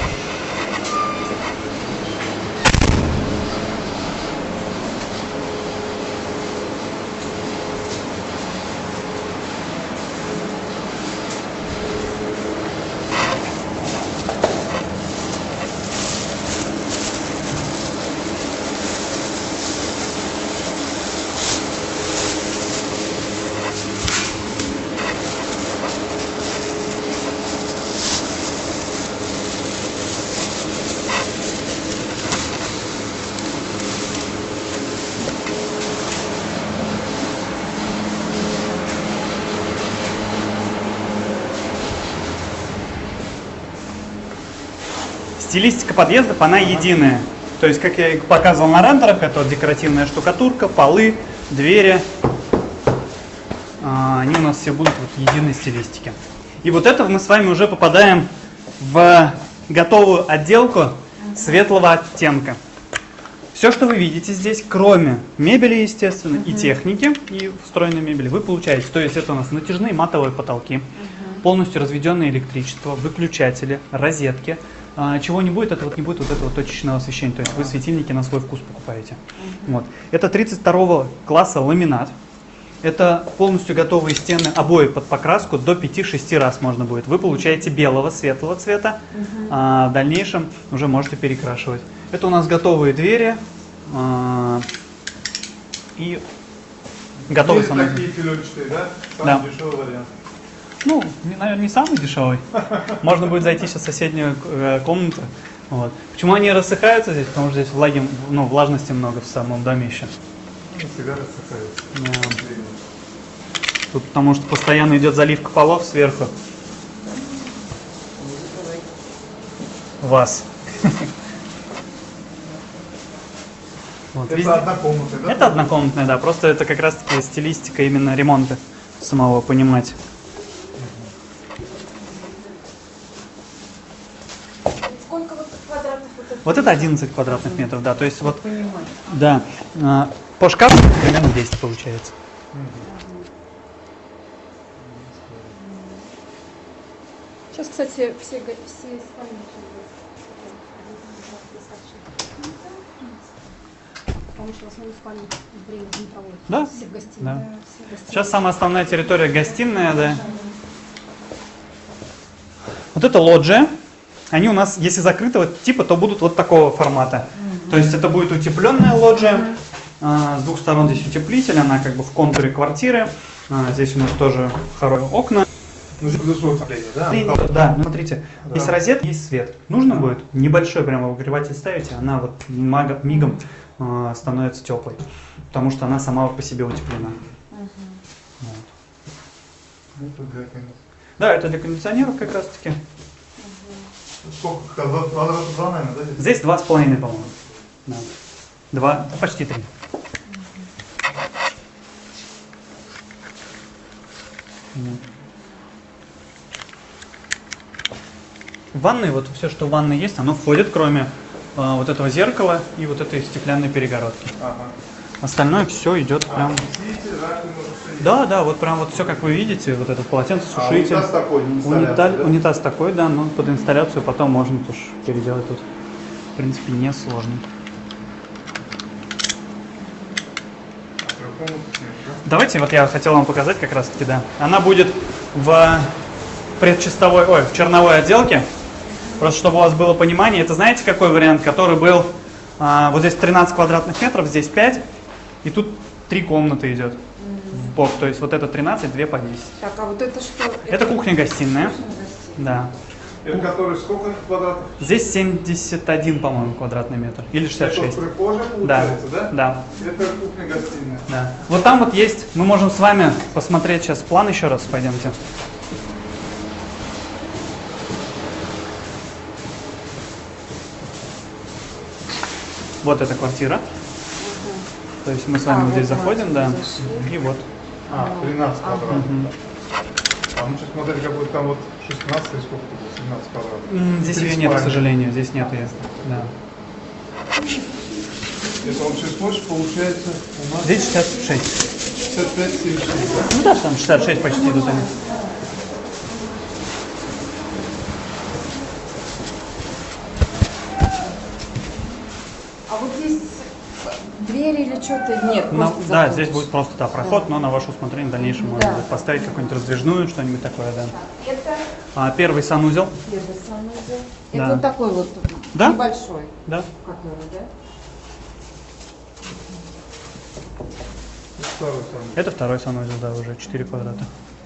Стилистика подъездов, она единая. То есть, как я показывал на рендерах, это вот декоративная штукатурка, полы, двери. Они у нас все будут вот единой стилистики. И вот это мы с вами уже попадаем в готовую отделку светлого оттенка. Все, что вы видите здесь, кроме мебели, естественно, и техники, и встроенной мебели, вы получаете. То есть это у нас натяжные матовые потолки, полностью разведенное электричество, выключатели, розетки. Чего не будет, это вот не будет вот этого точечного освещения. То есть вы светильники на свой вкус покупаете. Вот. Это 32 класса ламинат. Это полностью готовые стены, обои под покраску, до 5-6 раз можно будет. Вы получаете белого, светлого цвета, а в дальнейшем уже можете перекрашивать. Это у нас готовые двери и готовый самый. Такие пеленчатые, да? Да. Самый дешевый вариант. Ну, наверное, не самый дешевый. Можно будет зайти сейчас в соседнюю комнату. Вот. Почему они рассыхаются здесь? Потому что здесь влаги, влажности много в самом доме еще. Всегда рассыхаются. Да. Тут потому что постоянно идет заливка полов сверху. Вас. Вот, Это везде. однокомнатная, да? Это однокомнатная, да. Просто это как раз таки стилистика именно ремонта самого понимать. Сколько вот квадратных Вот это 11 квадратных метров, да. То есть вот, да, по шкафу примерно 10 получается. Сейчас, кстати, все спальни. Потому что в основном спальни время не проводят. Да? Все в гостиной. Да. Все в гостиной. Сейчас самая основная территория гостиная, да. Вот это лоджия. Они у нас, если закрыты вот типа, то будут вот такого формата. То есть это будет утепленная лоджия. С двух сторон здесь утеплитель, она как бы в контуре квартиры. Здесь у нас тоже хорошие окна. Ну, безусловно, отопление, да? Да, ну, смотрите, Да. есть розетка, есть свет. Нужно будет небольшой прямо обогреватель ставите, она вот мигом становится теплой, потому что она сама по себе утеплена. Вот. Это для кондиционера. Да, это для кондиционеров как раз таки. Сколько? Два, наверное, да? Здесь 2,5, по-моему. Да. 2, почти 3. В ванной, вот все, что в ванной есть, оно входит, кроме вот этого зеркала и вот этой стеклянной перегородки. Ага. Остальное все идет прям. Видите, раковину, все. Да, да, вот прям вот все, как вы видите, вот этот полотенцесушитель. Унитаз такой, не инсталляция, да? Унитаз такой, да, но под инсталляцию потом можно тоже переделать тут. В принципе, не сложно. Трехкомнатный, да? Давайте, вот я хотел вам показать как раз таки, да. Она будет в предчистовой, в черновой отделке. Просто чтобы у вас было понимание, это знаете какой вариант, который был, вот здесь 13 квадратных метров, здесь 5, и тут 3 комнаты идет в бок. То есть вот это 13, 2 по 10. Так, а вот это что? Это кухня-гостиная. Да. Это который сколько квадратов? Здесь 71, по-моему, квадратный метр. Или 66. Это прихожая получается, да? Да. Это кухня-гостиная. Да. Вот там вот есть, мы можем с вами посмотреть сейчас план еще раз, пойдемте. Вот эта квартира. То есть мы с вами вот здесь заходим, да. И вот. 13 квадратов. А ну сейчас смотрели, как будет там вот 16 или сколько было, 17 квадратов. Здесь ее нет, к сожалению, здесь нет ее. Да. Если он сейчас больше, получается у нас Здесь 66. 65-76, да? Ну да, там 66 почти идут они. А вот здесь двери или что-то нет? Ну, просто да, заходишь. здесь будет просто проход, но на ваше усмотрение в дальнейшем можно будет поставить какую-нибудь раздвижную, что-нибудь такое, да. Это Первый санузел. первый санузел. Да. Это вот такой вот Да? небольшой. Да. Который, да? Второй самый. Это второй санузел, да, уже 4 квадрата.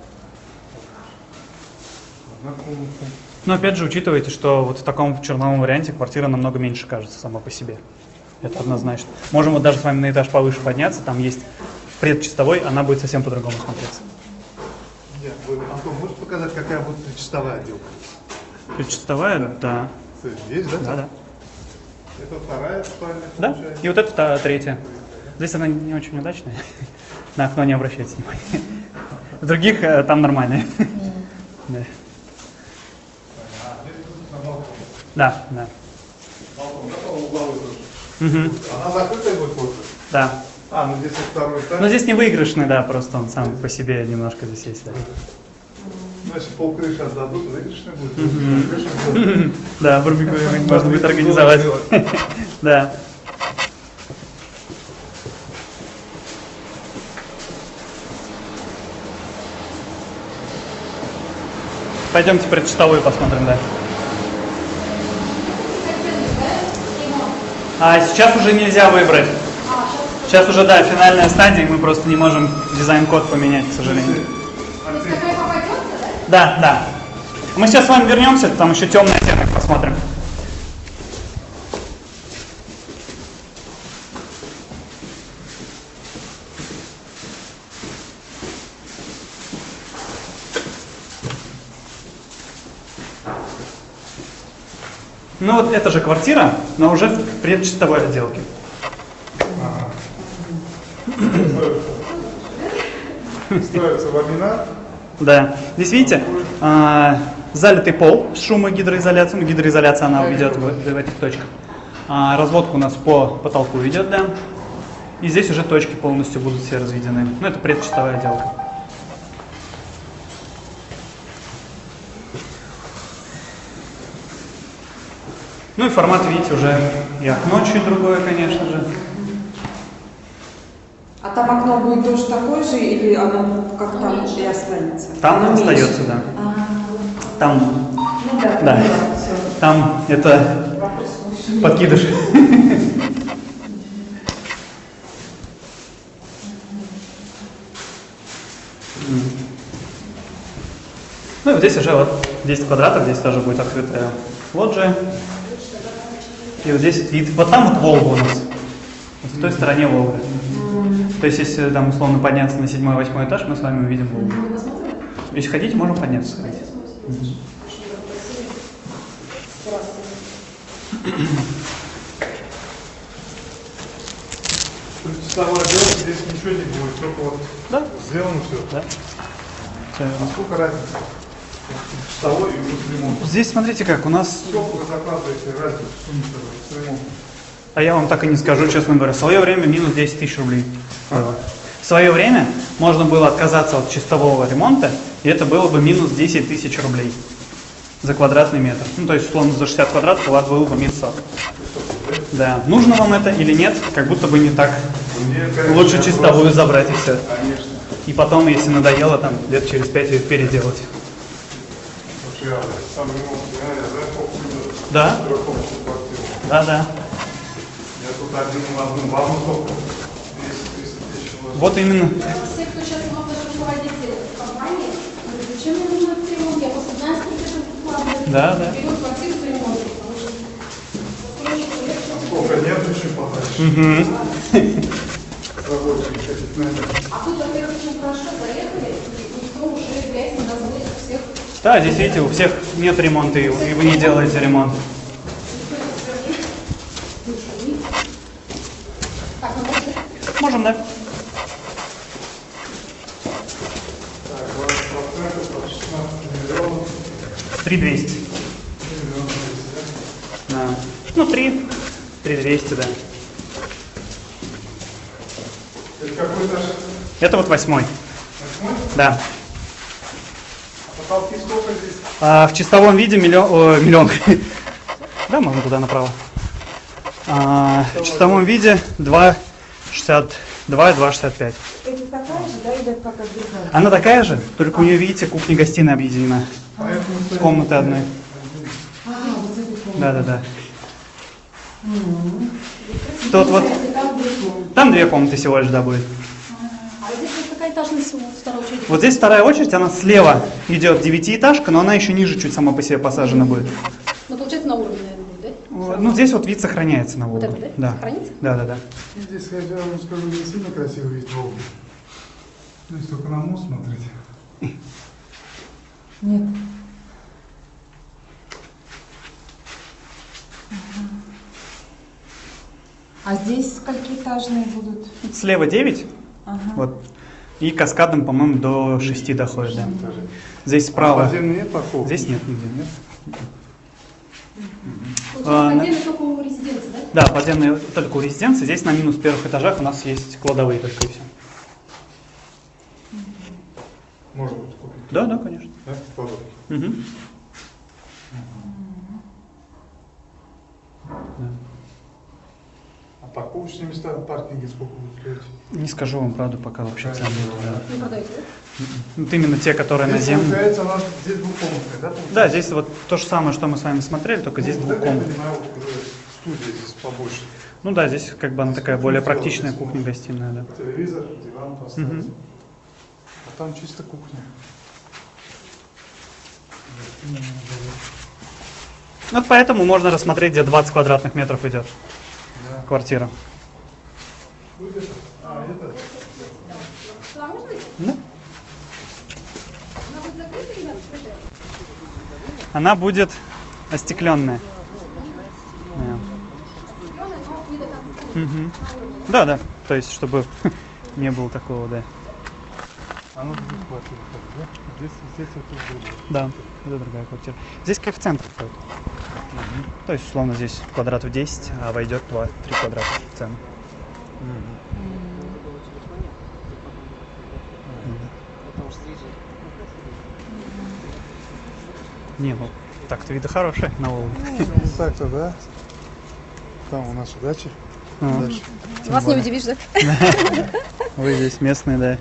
Одна комната. Но опять же, учитывайте, что вот в таком черновом варианте квартира намного меньше кажется сама по себе. Это однозначно. Можем вот даже с вами на этаж повыше подняться, там есть предчистовой, она будет совсем по-другому смотреться. Антон, можешь показать, какая будет чистовая отделка? Предчистовая, да. Есть, да? Да, да. Это вторая спальня, Да, получается? и вот это третья. Здесь она не очень удачная. На окно не обращайте внимания. В других там нормальные. Да. Да, да. Балкон, да, угловой тоже? Мгм. Она закрытая будет тоже? Да. Ну здесь вот второй этаж. Но здесь не выигрышный, да, просто он сам по себе немножко здесь есть. Да, Ну, если полкрыши отдадут, выигрышный будет. Крыша будет. да, барбекю можно будет организовать. Да. Пойдемте предчистовую посмотрим, да. А сейчас уже нельзя выбрать. Сейчас уже, да, финальная стадия, мы просто не можем дизайн-код поменять, к сожалению. Да, да. Мы сейчас с вами вернемся, там еще темный оттенок посмотрим. Ну вот эта же квартира, но уже в предчистовой отделке. Строится ламинат. Да. Здесь видите, залитый пол с шумогидроизоляцией. Ну, гидроизоляция она идет в этих точках. Разводка у нас по потолку идет, да. И здесь уже точки полностью будут все разведены. Ну, это предчистовая отделка. Ну и формат, видите, уже и окно чуть другое, конечно же. А там окно будет тоже такое же или оно как там и останется? Там Оно меньше? остается, да. Там, Ну да, да. всё. Там это подкидыш. Ну и вот здесь уже вот 10 квадратов, здесь тоже будет открытая лоджия. И вот здесь вид. Вот там вот Волга у нас. Вот в той стороне Волга. То есть, если там условно подняться на 7-8 этаж, мы с вами увидим Волгу. Если хотите, можем подняться, сходить. Предчистовая отделка, здесь ничего не будет, только вот Да? сделано все. Да. А сколько разница? Предчистовой и плюс ремонт. Здесь смотрите как, у нас... Сколько вы закладываете разницу с ремонтом? А я вам так и не скажу, честно говоря. В свое время минус 10 тысяч рублей было. В свое время можно было отказаться от чистового ремонта, и это было бы минус 10 тысяч рублей за квадратный метр. Ну, то есть, условно, за 60 квадратов у вас был бы минус 40. Да. Нужно вам это или нет, как будто бы не так. Мне, конечно, Лучше чистовую забрать и все. Конечно. И потом, если надоело, там лет через 5 ее переделать. Слушай, я сам ремонт, я за Да? трехкомнатную квартиру. Да, да. Я тут один в одну ванну только 200-300 тысяч вложил. Вот именно. Все, кто сейчас у нас даже руководители компании, говорят, зачем мне нужен этот ремонт? Я просто знаю, сколько это вкладывает. Да, да. Берем квартиру с ремонтом, потому что стройщик легче. Сколько нет, еще потратишь. Угу. Рабочих этих надо. А тут, во-первых, очень хорошо заехали, и никто уже грязь не разводит всех. Да, здесь, видите, у всех нет ремонта, и вы не делаете ремонт. Так, ну можно? Можем, да? Так, 20% по 16 миллионов. 3200. Да. Ну, 3200, да. Это какой этаж? Это вот 8-й. 8? Да. А потолки сколько здесь? А в чистовом виде миллион. Да, можно туда направо. В чистовом виде 2,62 и 2,65. Это такая же, да, или как отдыхать? Она такая же, только у нее, видите, кухня-гостиная объединена. Поэтому С комнатой одной. А, вот это комната. Да-да-да. Тут вот, Там две комнаты. там 2 комнаты всего лишь, да, будет. А здесь вот какая этажность у второй очереди? Вот здесь вторая очередь, она слева идет 9-этажка, но она еще ниже чуть сама по себе посажена будет. Ну, получается, на уровне, наверное, будет, да? Ну, здесь вот вид сохраняется на Вот Волгу. это, да? Да. Сохранится? Да-да-да. здесь, я вам скажу, не сильно красивый вид Волги. Здесь только на мост смотрите. Нет. А здесь сколькиэтажные будут? Слева 9, Ага. вот, и каскадом, по-моему, до 6 доходит, да. Здесь справа, Подземный нет парковки? здесь нет нигде, нет. Получается, отдельно только у резиденции, да? Да, подземные только у резиденции, здесь на минус первых этажах у нас есть кладовые только и все. Можно будет купить. Да, да, конечно. Да, кладовки. Угу. А парковочные места, паркинги сколько будут стоить? Не скажу вам правду, пока вообще цены нет, да. Не продаете, да? Вот именно те, которые Здесь, наземные. получается, у нас здесь двухкомнатная, да? получается? Да, здесь вот то же самое, что мы с вами смотрели, только здесь Ну, так я двухкомнатная. понимаю, вот уже студия здесь побольше. Ну да, здесь как бы она такая более практичная кухня-гостиная, да. Телевизор, диван поставить. Мгм. А там чисто кухня. Вот поэтому можно рассмотреть, где 20 квадратных метров идет Да. квартира. Будет? А, это? Сюда можно идти? Да. Она будет закрыта или открытая? Она будет остекленная. Да. Зелёная, но не до конца. Мгм. Да, да. То есть, чтобы не было такого, да. А ну здесь квартира, да? Здесь вот тут будет. Да, это другая квартира. Здесь как в центре входит. То есть, условно, здесь квадратов 10, а войдет 2-3 квадрата в цену. Не, ну так-то виды хорошие на Волге. Ну, так-то, да? Там у нас дача. А. Дальше. Вас не удивишь, да? Вы здесь местные, да.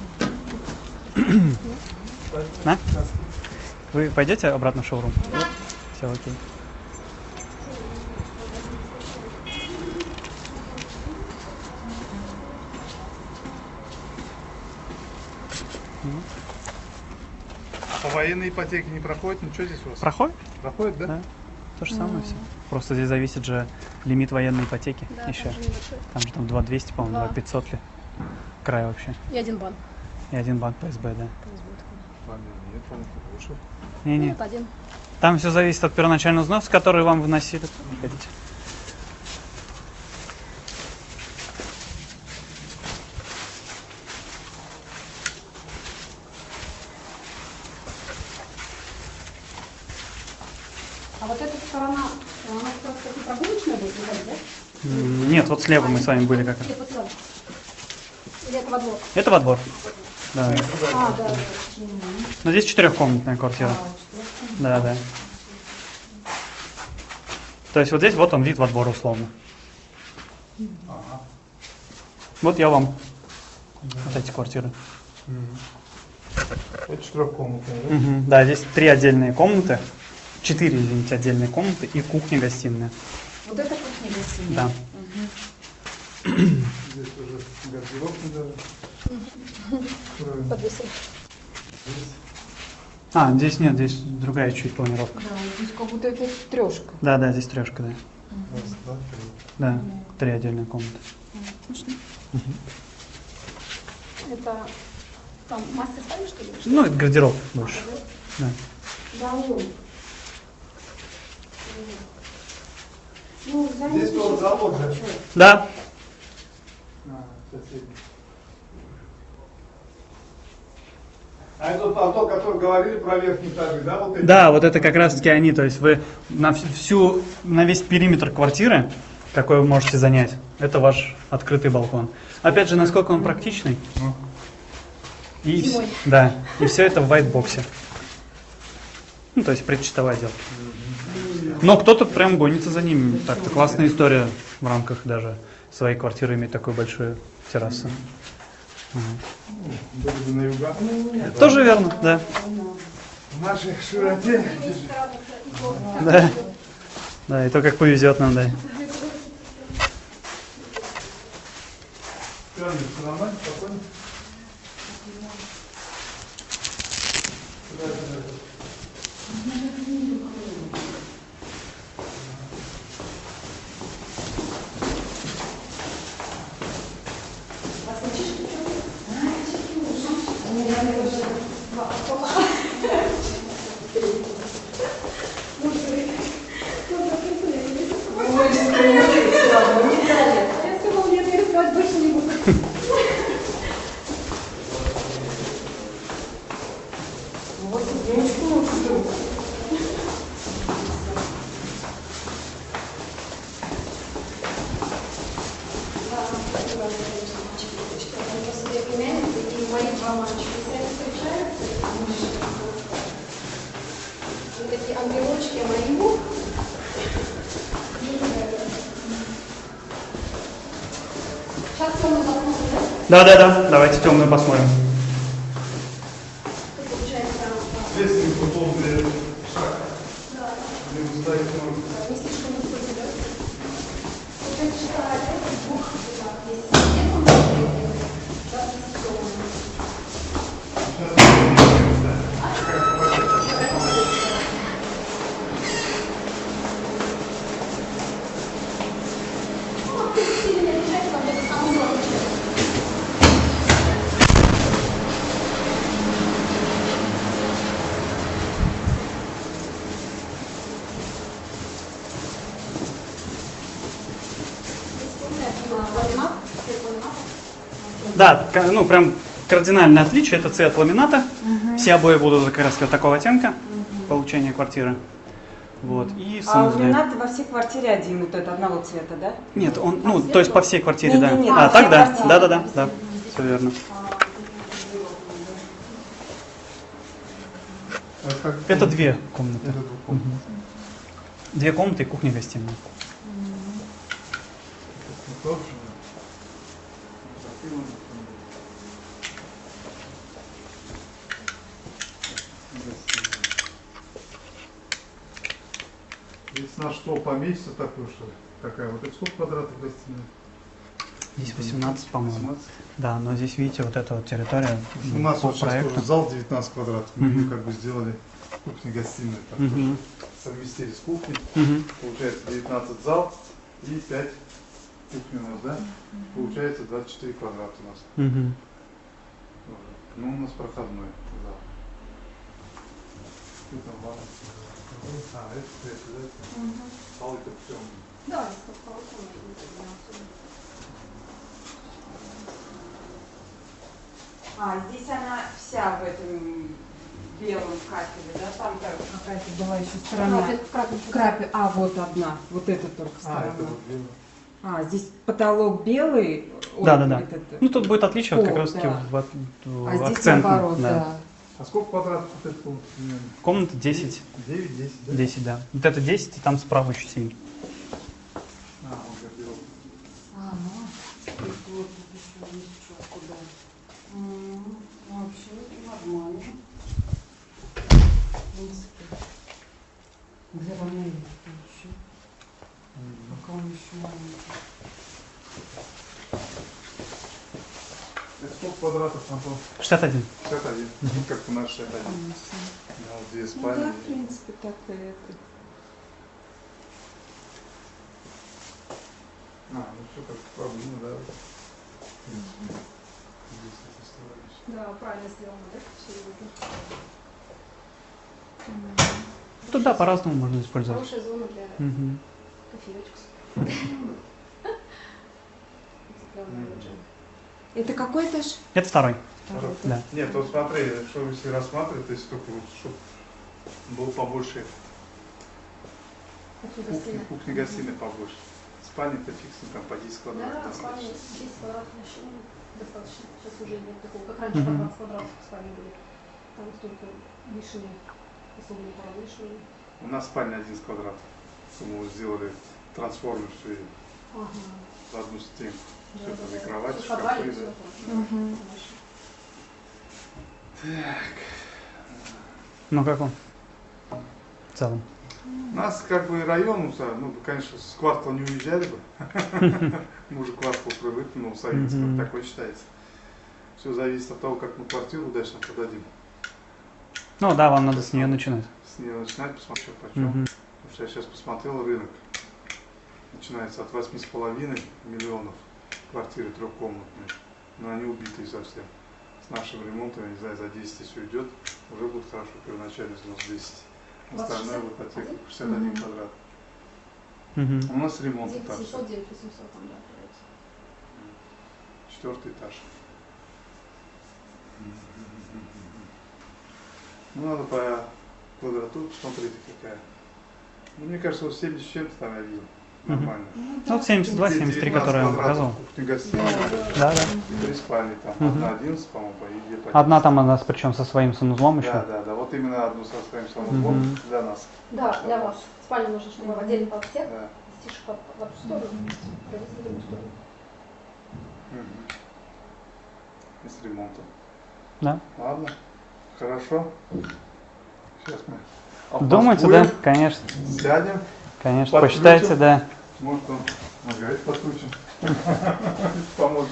А? Вы пойдете обратно в шоурум? Все, окей. По военной ипотеке не проходит, ничего здесь у вас? Проходит? Проходит, да? Да. То же самое все. Просто здесь зависит же лимит военной ипотеки Да, еще. там же небольшой. Там же там 2200, по-моему, Да. 2500 ли. Край вообще. И один банк. И один банк ПСБ, да. Нет, по-моему, больше. Не-не. Нет, один. Там все зависит от первоначального взноса, который вам выносили. Хотите. А вот эта сторона, она как раз таки прогулочная будет выходить, да? Нет, вот слева мы с вами были как раз. Или вот сюда? Или это во двор? Это во двор. Да. А, да. Но здесь 4-комнатная квартира. Да, да. То есть вот здесь вот он вид во двор условно. Ага. Вот я вам вот эти квартиры. Это четырехкомнатная, да? Да, здесь 3 отдельные комнаты, 4, извините, отдельные комнаты и кухня-гостиная. Вот это кухня-гостиная? Да. Здесь уже гардеробный даже. Подвесить. А, здесь нет, здесь другая чуть планировка. Да, здесь как будто это трешка. Да, здесь трешка, да. Раз, два, три. Да, 3 отдельные комнаты. Это там мастер спальни, что ли? Ну, это гардероб больше. Да. Залог. Ну, Здесь тоже залог, да? Да. Соседний. А это то, о котором говорили про верхние этажи, да? Вот эти? Да, вот это как раз таки они, то есть вы на весь периметр квартиры, какой вы можете занять, это ваш открытый балкон. Опять же, насколько он практичный. И, Зимой. да, и все это в вайтбоксе. Ну, то есть предчистовая отделка. Но кто-то прям гонится за ними. Так-то классная история в рамках даже своей квартиры иметь такую большую террасу. Были бы на юга. Тоже верно, да. В нашей широте. Да. Да, и то, как повезет нам, да. Все нормально, спокойно. Я сказала, нет, я рисовать больше не буду. Мои два мальчика сами встречаются, вот такие ангелочки, а моему. Сейчас мы посмотрим, Да, давайте темную посмотрим. получается, Здесь неудобный шаг. да, Не сдать ногу. не слишком высокий, да? Получается, что это двух, здесь нет, он да, сильно отличается, там это самый главный. Ламинат, цвет ламината. Да, ну прям кардинальное отличие, это цвет ламината. Все обои будут как раз вот такого оттенка, получения квартиры. Вот. И А санузлы. ламинат во всей квартире один, вот это одного цвета, да? Нет, он, ну, то есть по всей квартире, да. Не-не-не, А, по так, всей да. квартире. Да, все верно. Это 2 комнаты. Это двухкомнатный. 2 комнаты и кухня-гостиная. Тоже. Здесь на что поместится такой, что такая вот, это сколько квадратов гостиная? Здесь 18, по-моему. 18. Да, но здесь, видите, вот эта вот территория У нас по вот сейчас проекту. тоже зал 19 квадратов, мы Мгм. ее как бы сделали кухней-гостиной, так, Мгм. совместили с кухней, Мгм. получается 19 зал и 5 кухни у нас, да? Получается 24 квадрата у нас. Мгм. Ну, у нас проходной зал. Что там, ладно? А, это кстати, да? Полы как темные. Да, это полотно, не особо. А, здесь она вся в этом белом кафеле, да? Там какая-то была еще сторона. А, вот одна, вот эта только А, сторона. это вот белый. А, здесь потолок белый. ой, Да. вот это. Ну, тут будет отличие вот как О, раз таки да. в А здесь акцентном, наоборот, да. да. А сколько квадратов вот это комната примерно? Комната 10. 9-10, да? 10, да. Вот это 10, и там справа еще 7. А, он гардероб. А, Вообще нормально. В принципе, для Ромея еще. Пока он еще маленький. Это сколько квадратов, Антон? 61. 61. Ну, как у нас 61. Да, вот две Ну спальни. да, в принципе, так и это. Ну все как проблема, да. Здесь это строились. Да, правильно сделано, да? Все видно. Тут да, по-разному можно использовать. Хорошая зона для Мгм. кофеечка. Это какой этаж? Это второй. Второй, Да. Нет, вот смотри, что если рассматривать, то есть только вот, чтобы было побольше кухни, гостиной побольше. Спальня-то фиксно, там по 10 квадратов. Да, спальня 10 квадратов вообще достаточно. Сейчас уже нет такого, как раньше, по Мгм. 20 квадратов в спальне были. Там столько лишнего, особенно поравышенного. У нас спальня 11 квадратов. Мы сделали трансформер все Ага. в одну стенку. Все Да, это да, и да. кровать, Всё шкафы. подвале, Да. всё хорошо. Мгм. Хорошо. Так. Ну как он? В целом. У нас как бы район, ну, конечно, с квартала не уезжали бы. Мы уже к кварталу привыкли, но в Савинском Мгм. такое считается. Все зависит от того, как мы квартиру удачно продадим. Ну да, вам надо с нее начинать. С нее начинать, посмотреть, что почем. Мгм. Потому что я сейчас посмотрел рынок. Начинается от 8,5 миллионов квартиры трехкомнатные. Но они убитые совсем. С нашим ремонтом, я не знаю, за 10 если уйдет, уже будет хорошо, первоначально взнос 10. У вас Остальное 60? вот от 61 Мгм. квадрат. Мгм. У нас ремонт там 700, 9800 там, да, кажется. 4-й этаж. Ну, надо по квадратуре посмотреть, какая. Ну, мне кажется, вот 70 с чем-то там я видел. Мгм. Нормально. Ну, вот 72, 73, которые я вам показывал. Кухня-гостиная. Да, да. И 3 спальни там. Мгм. Одна 11, по-моему, и 2 по 10. Одна там у нас, причем со своим санузлом еще. Да, да, да. Вот именно одну со своим санузлом Мгм. для нас. Да, для вас. Спальня нужно, чтобы отдельно под всех. Да. Стишка в одну сторону, провести в другую сторону. Мгм. И с ремонтом. Да. Ладно. Хорошо. Сейчас мы Думаете, да? опаскуем, Конечно. сядем. Конечно. Подключим. Посчитайте, да. Может, он Маргарит подключим. Поможет.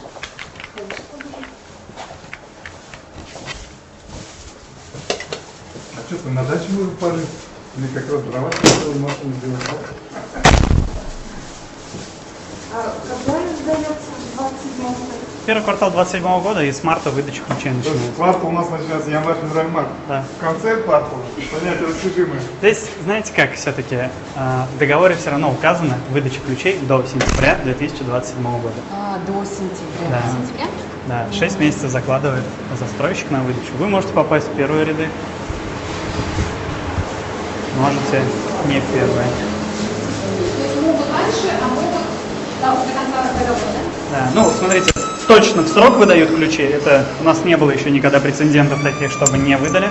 А что ты на даче можешь пожить? Или как раз дрова машину сделать? А когда сдается 27-го? Первый квартал 27 года и с марта выдача ключей То есть начинается. квартал у нас начинается январь-февраль-март. Да. В конце квартала понятие растяжимое. Здесь, знаете как, все-таки в договоре все равно указано выдача ключей до сентября 2027 года. А, до сентября. Да. Сентября? Да, 6 месяцев закладывает застройщик на выдачу. Вы можете попасть в первые ряды. Можете не в первые. То есть могут раньше, а могут до конца договора, да? Да, ну, смотрите, точно в срок выдают ключи. Это у нас не было еще никогда прецедентов таких, чтобы не выдали.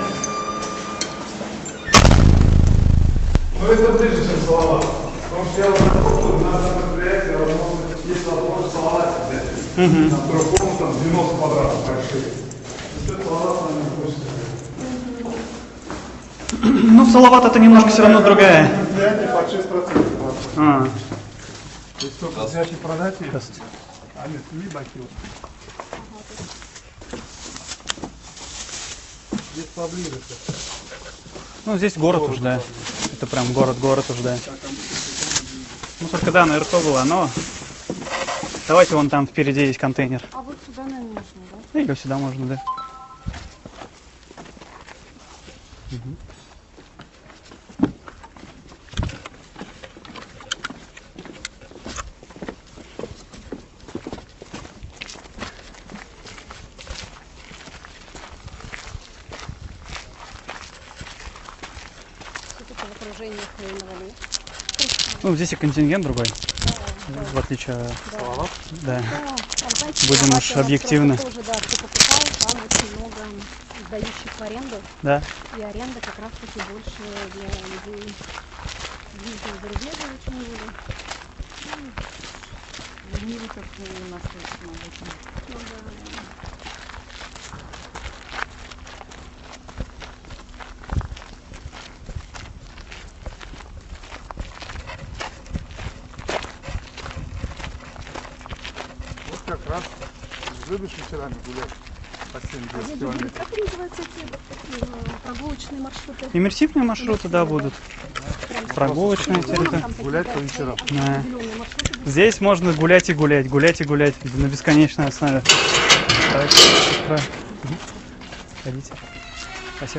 Ну это ближе, чем Салават. Потому что я вот у нас на предприятии, возможно, есть возможность Салават взять. Мгм. На трехкомнатном 90 квадратов большие. Это Салават, наверное, хочется. Ну, в Салават это немножко все равно другая. Предприятие под 6%. А, Если только взять и продать их. здравствуйте. А нет, сними баки. Здесь поближе. Ну, здесь город уже, да. Это прям город уже, да. Ну, только да, наверху было, но... Давайте вон там впереди есть контейнер. А вот сюда, наверное, можно, да? Ну, или сюда можно, да. Мгм. Все-таки в окружении хвойного леса. Ну, здесь и контингент другой, в отличие от Салават. Да. Там, знаете, Будем Словакия уж у нас объективны. Тоже, да, кто покупал, там очень много сдающих в аренду. Да. И аренда как раз таки больше для людей ближнего зарубежья очень много. В мире как у нас точно обычно. Ну, да, да. раз. Любишь вечерами гулять по 7-10 Здесь же будут, километров? как они называются эти прогулочные маршруты? Иммерсивные маршруты, да, будут. Прогулочные территории. Гулять по вечерам. Да. Зеленые маршруты будут. Здесь можно гулять и гулять, гулять и гулять на бесконечной основе. Так, Мгм. Ходите. Спасибо.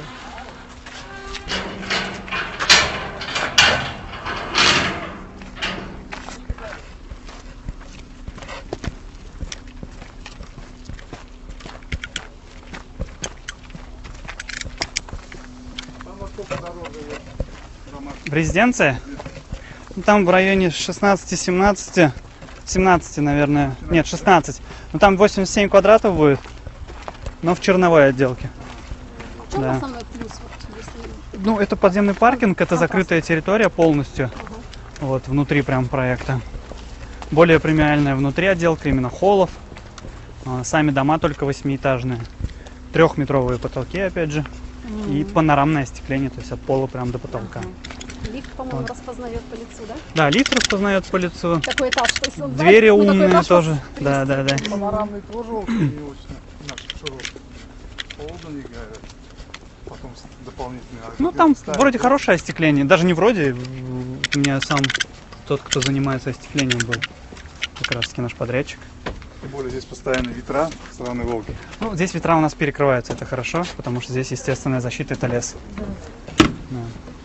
Там во сколько дорога вот до Москвы? В резиденции? Ну, там в районе 16-17, 17, наверное, нет, 16. Ну, там 87 квадратов будет, но в черновой отделке. В чем Да. основной плюс? Вот, если... Ну, это подземный паркинг, это закрытая территория полностью. Вот, внутри прям проекта. Более премиальная внутри отделка, именно холлов. Сами дома только 8-этажные. 3-метровые потолки, опять же. И панорамное остекление, то есть от пола прям до потолка. Лифт, по-моему, Вот. распознает по лицу, да? Да, лифт распознает по лицу. Такой этаж. То есть он Двери ну, такой умные этаж тоже. вас Да, да, да. Панорамный тоже окна не очень широкий. Холодно, говорят. Потом дополнительные. Ну, там вроде хорошее остекление. Даже не вроде. У меня сам тот, кто занимается остеклением, был как раз таки наш подрядчик. Тем более здесь постоянные ветра со стороны Волги. Ну, здесь ветра у нас перекрываются, это хорошо, потому что здесь естественная защита, это лес. Да.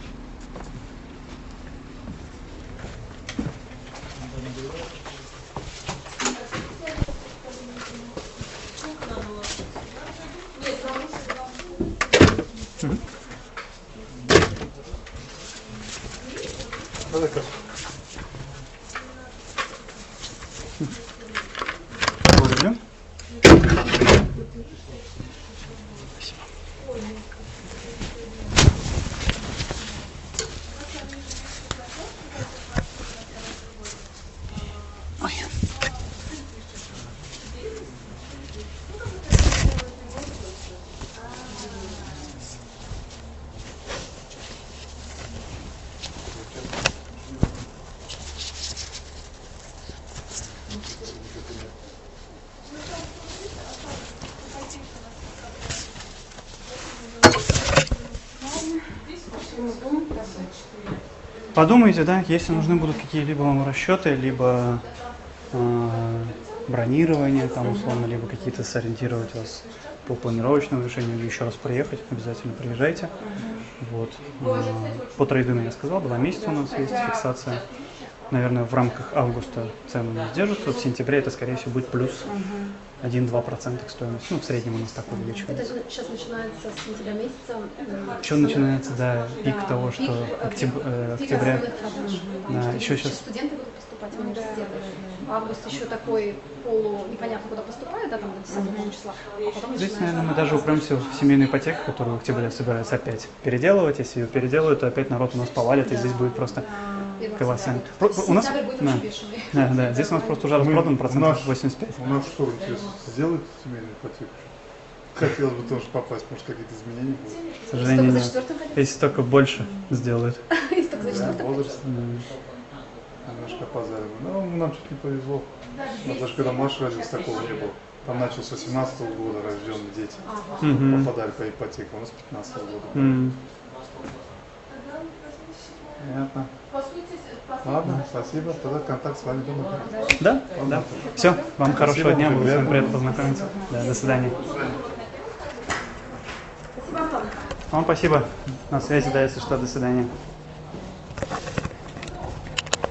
Давай, Катя. Благодарю. Ой. Подумайте, да, если нужны будут какие-либо вам расчеты, либо бронирование, там условно, либо какие-то сориентировать вас по планировочному решению, или еще раз приехать, обязательно приезжайте. Вот. По трейдину я сказал, 2 месяца у нас есть фиксация. Наверное, в рамках августа цены у нас держатся. В сентябре это, скорее всего, будет плюс 1-2% к стоимости. Ну, в среднем у нас так увеличивается. Это сейчас начинается с сентября месяца. Еще начинается, да, пик того, что октября. Да, еще сейчас. Студенты будут поступать в университеты. Август еще такой непонятно куда поступает, да, там до 10 числа. А потом Здесь, начинается наверное, мы даже упремся в семейную ипотеку, которую в октябре собираются опять переделывать. Если ее переделают, то опять народ у нас повалит, и здесь будет просто колоссально. У нас, сентябрь будет да, очень бешеный. да, здесь у нас просто уже распродан процентов 85. У нас что, интересно, сделают семейную ипотеку? Хотелось бы тоже попасть, может, какие-то изменения будут. К сожалению, Только за нет. четвертым хотите? Если только больше сделают. Если только за Да, четвертым возраст Да. немножко опоздали. Но нам чуть не повезло. Но даже когда Маша родилась, такого не было. Там начал с 18-го года рожденные дети. Мгм. Попадали по ипотеке, у нас с 15-го года. М. Понятно. Ладно, спасибо. Тогда контакт с вами дома. Да, да. Все, вам хорошего дня, было с вами приятно. приятно познакомиться. Да, до свидания. Вам спасибо. На связи, да, если что, до свидания.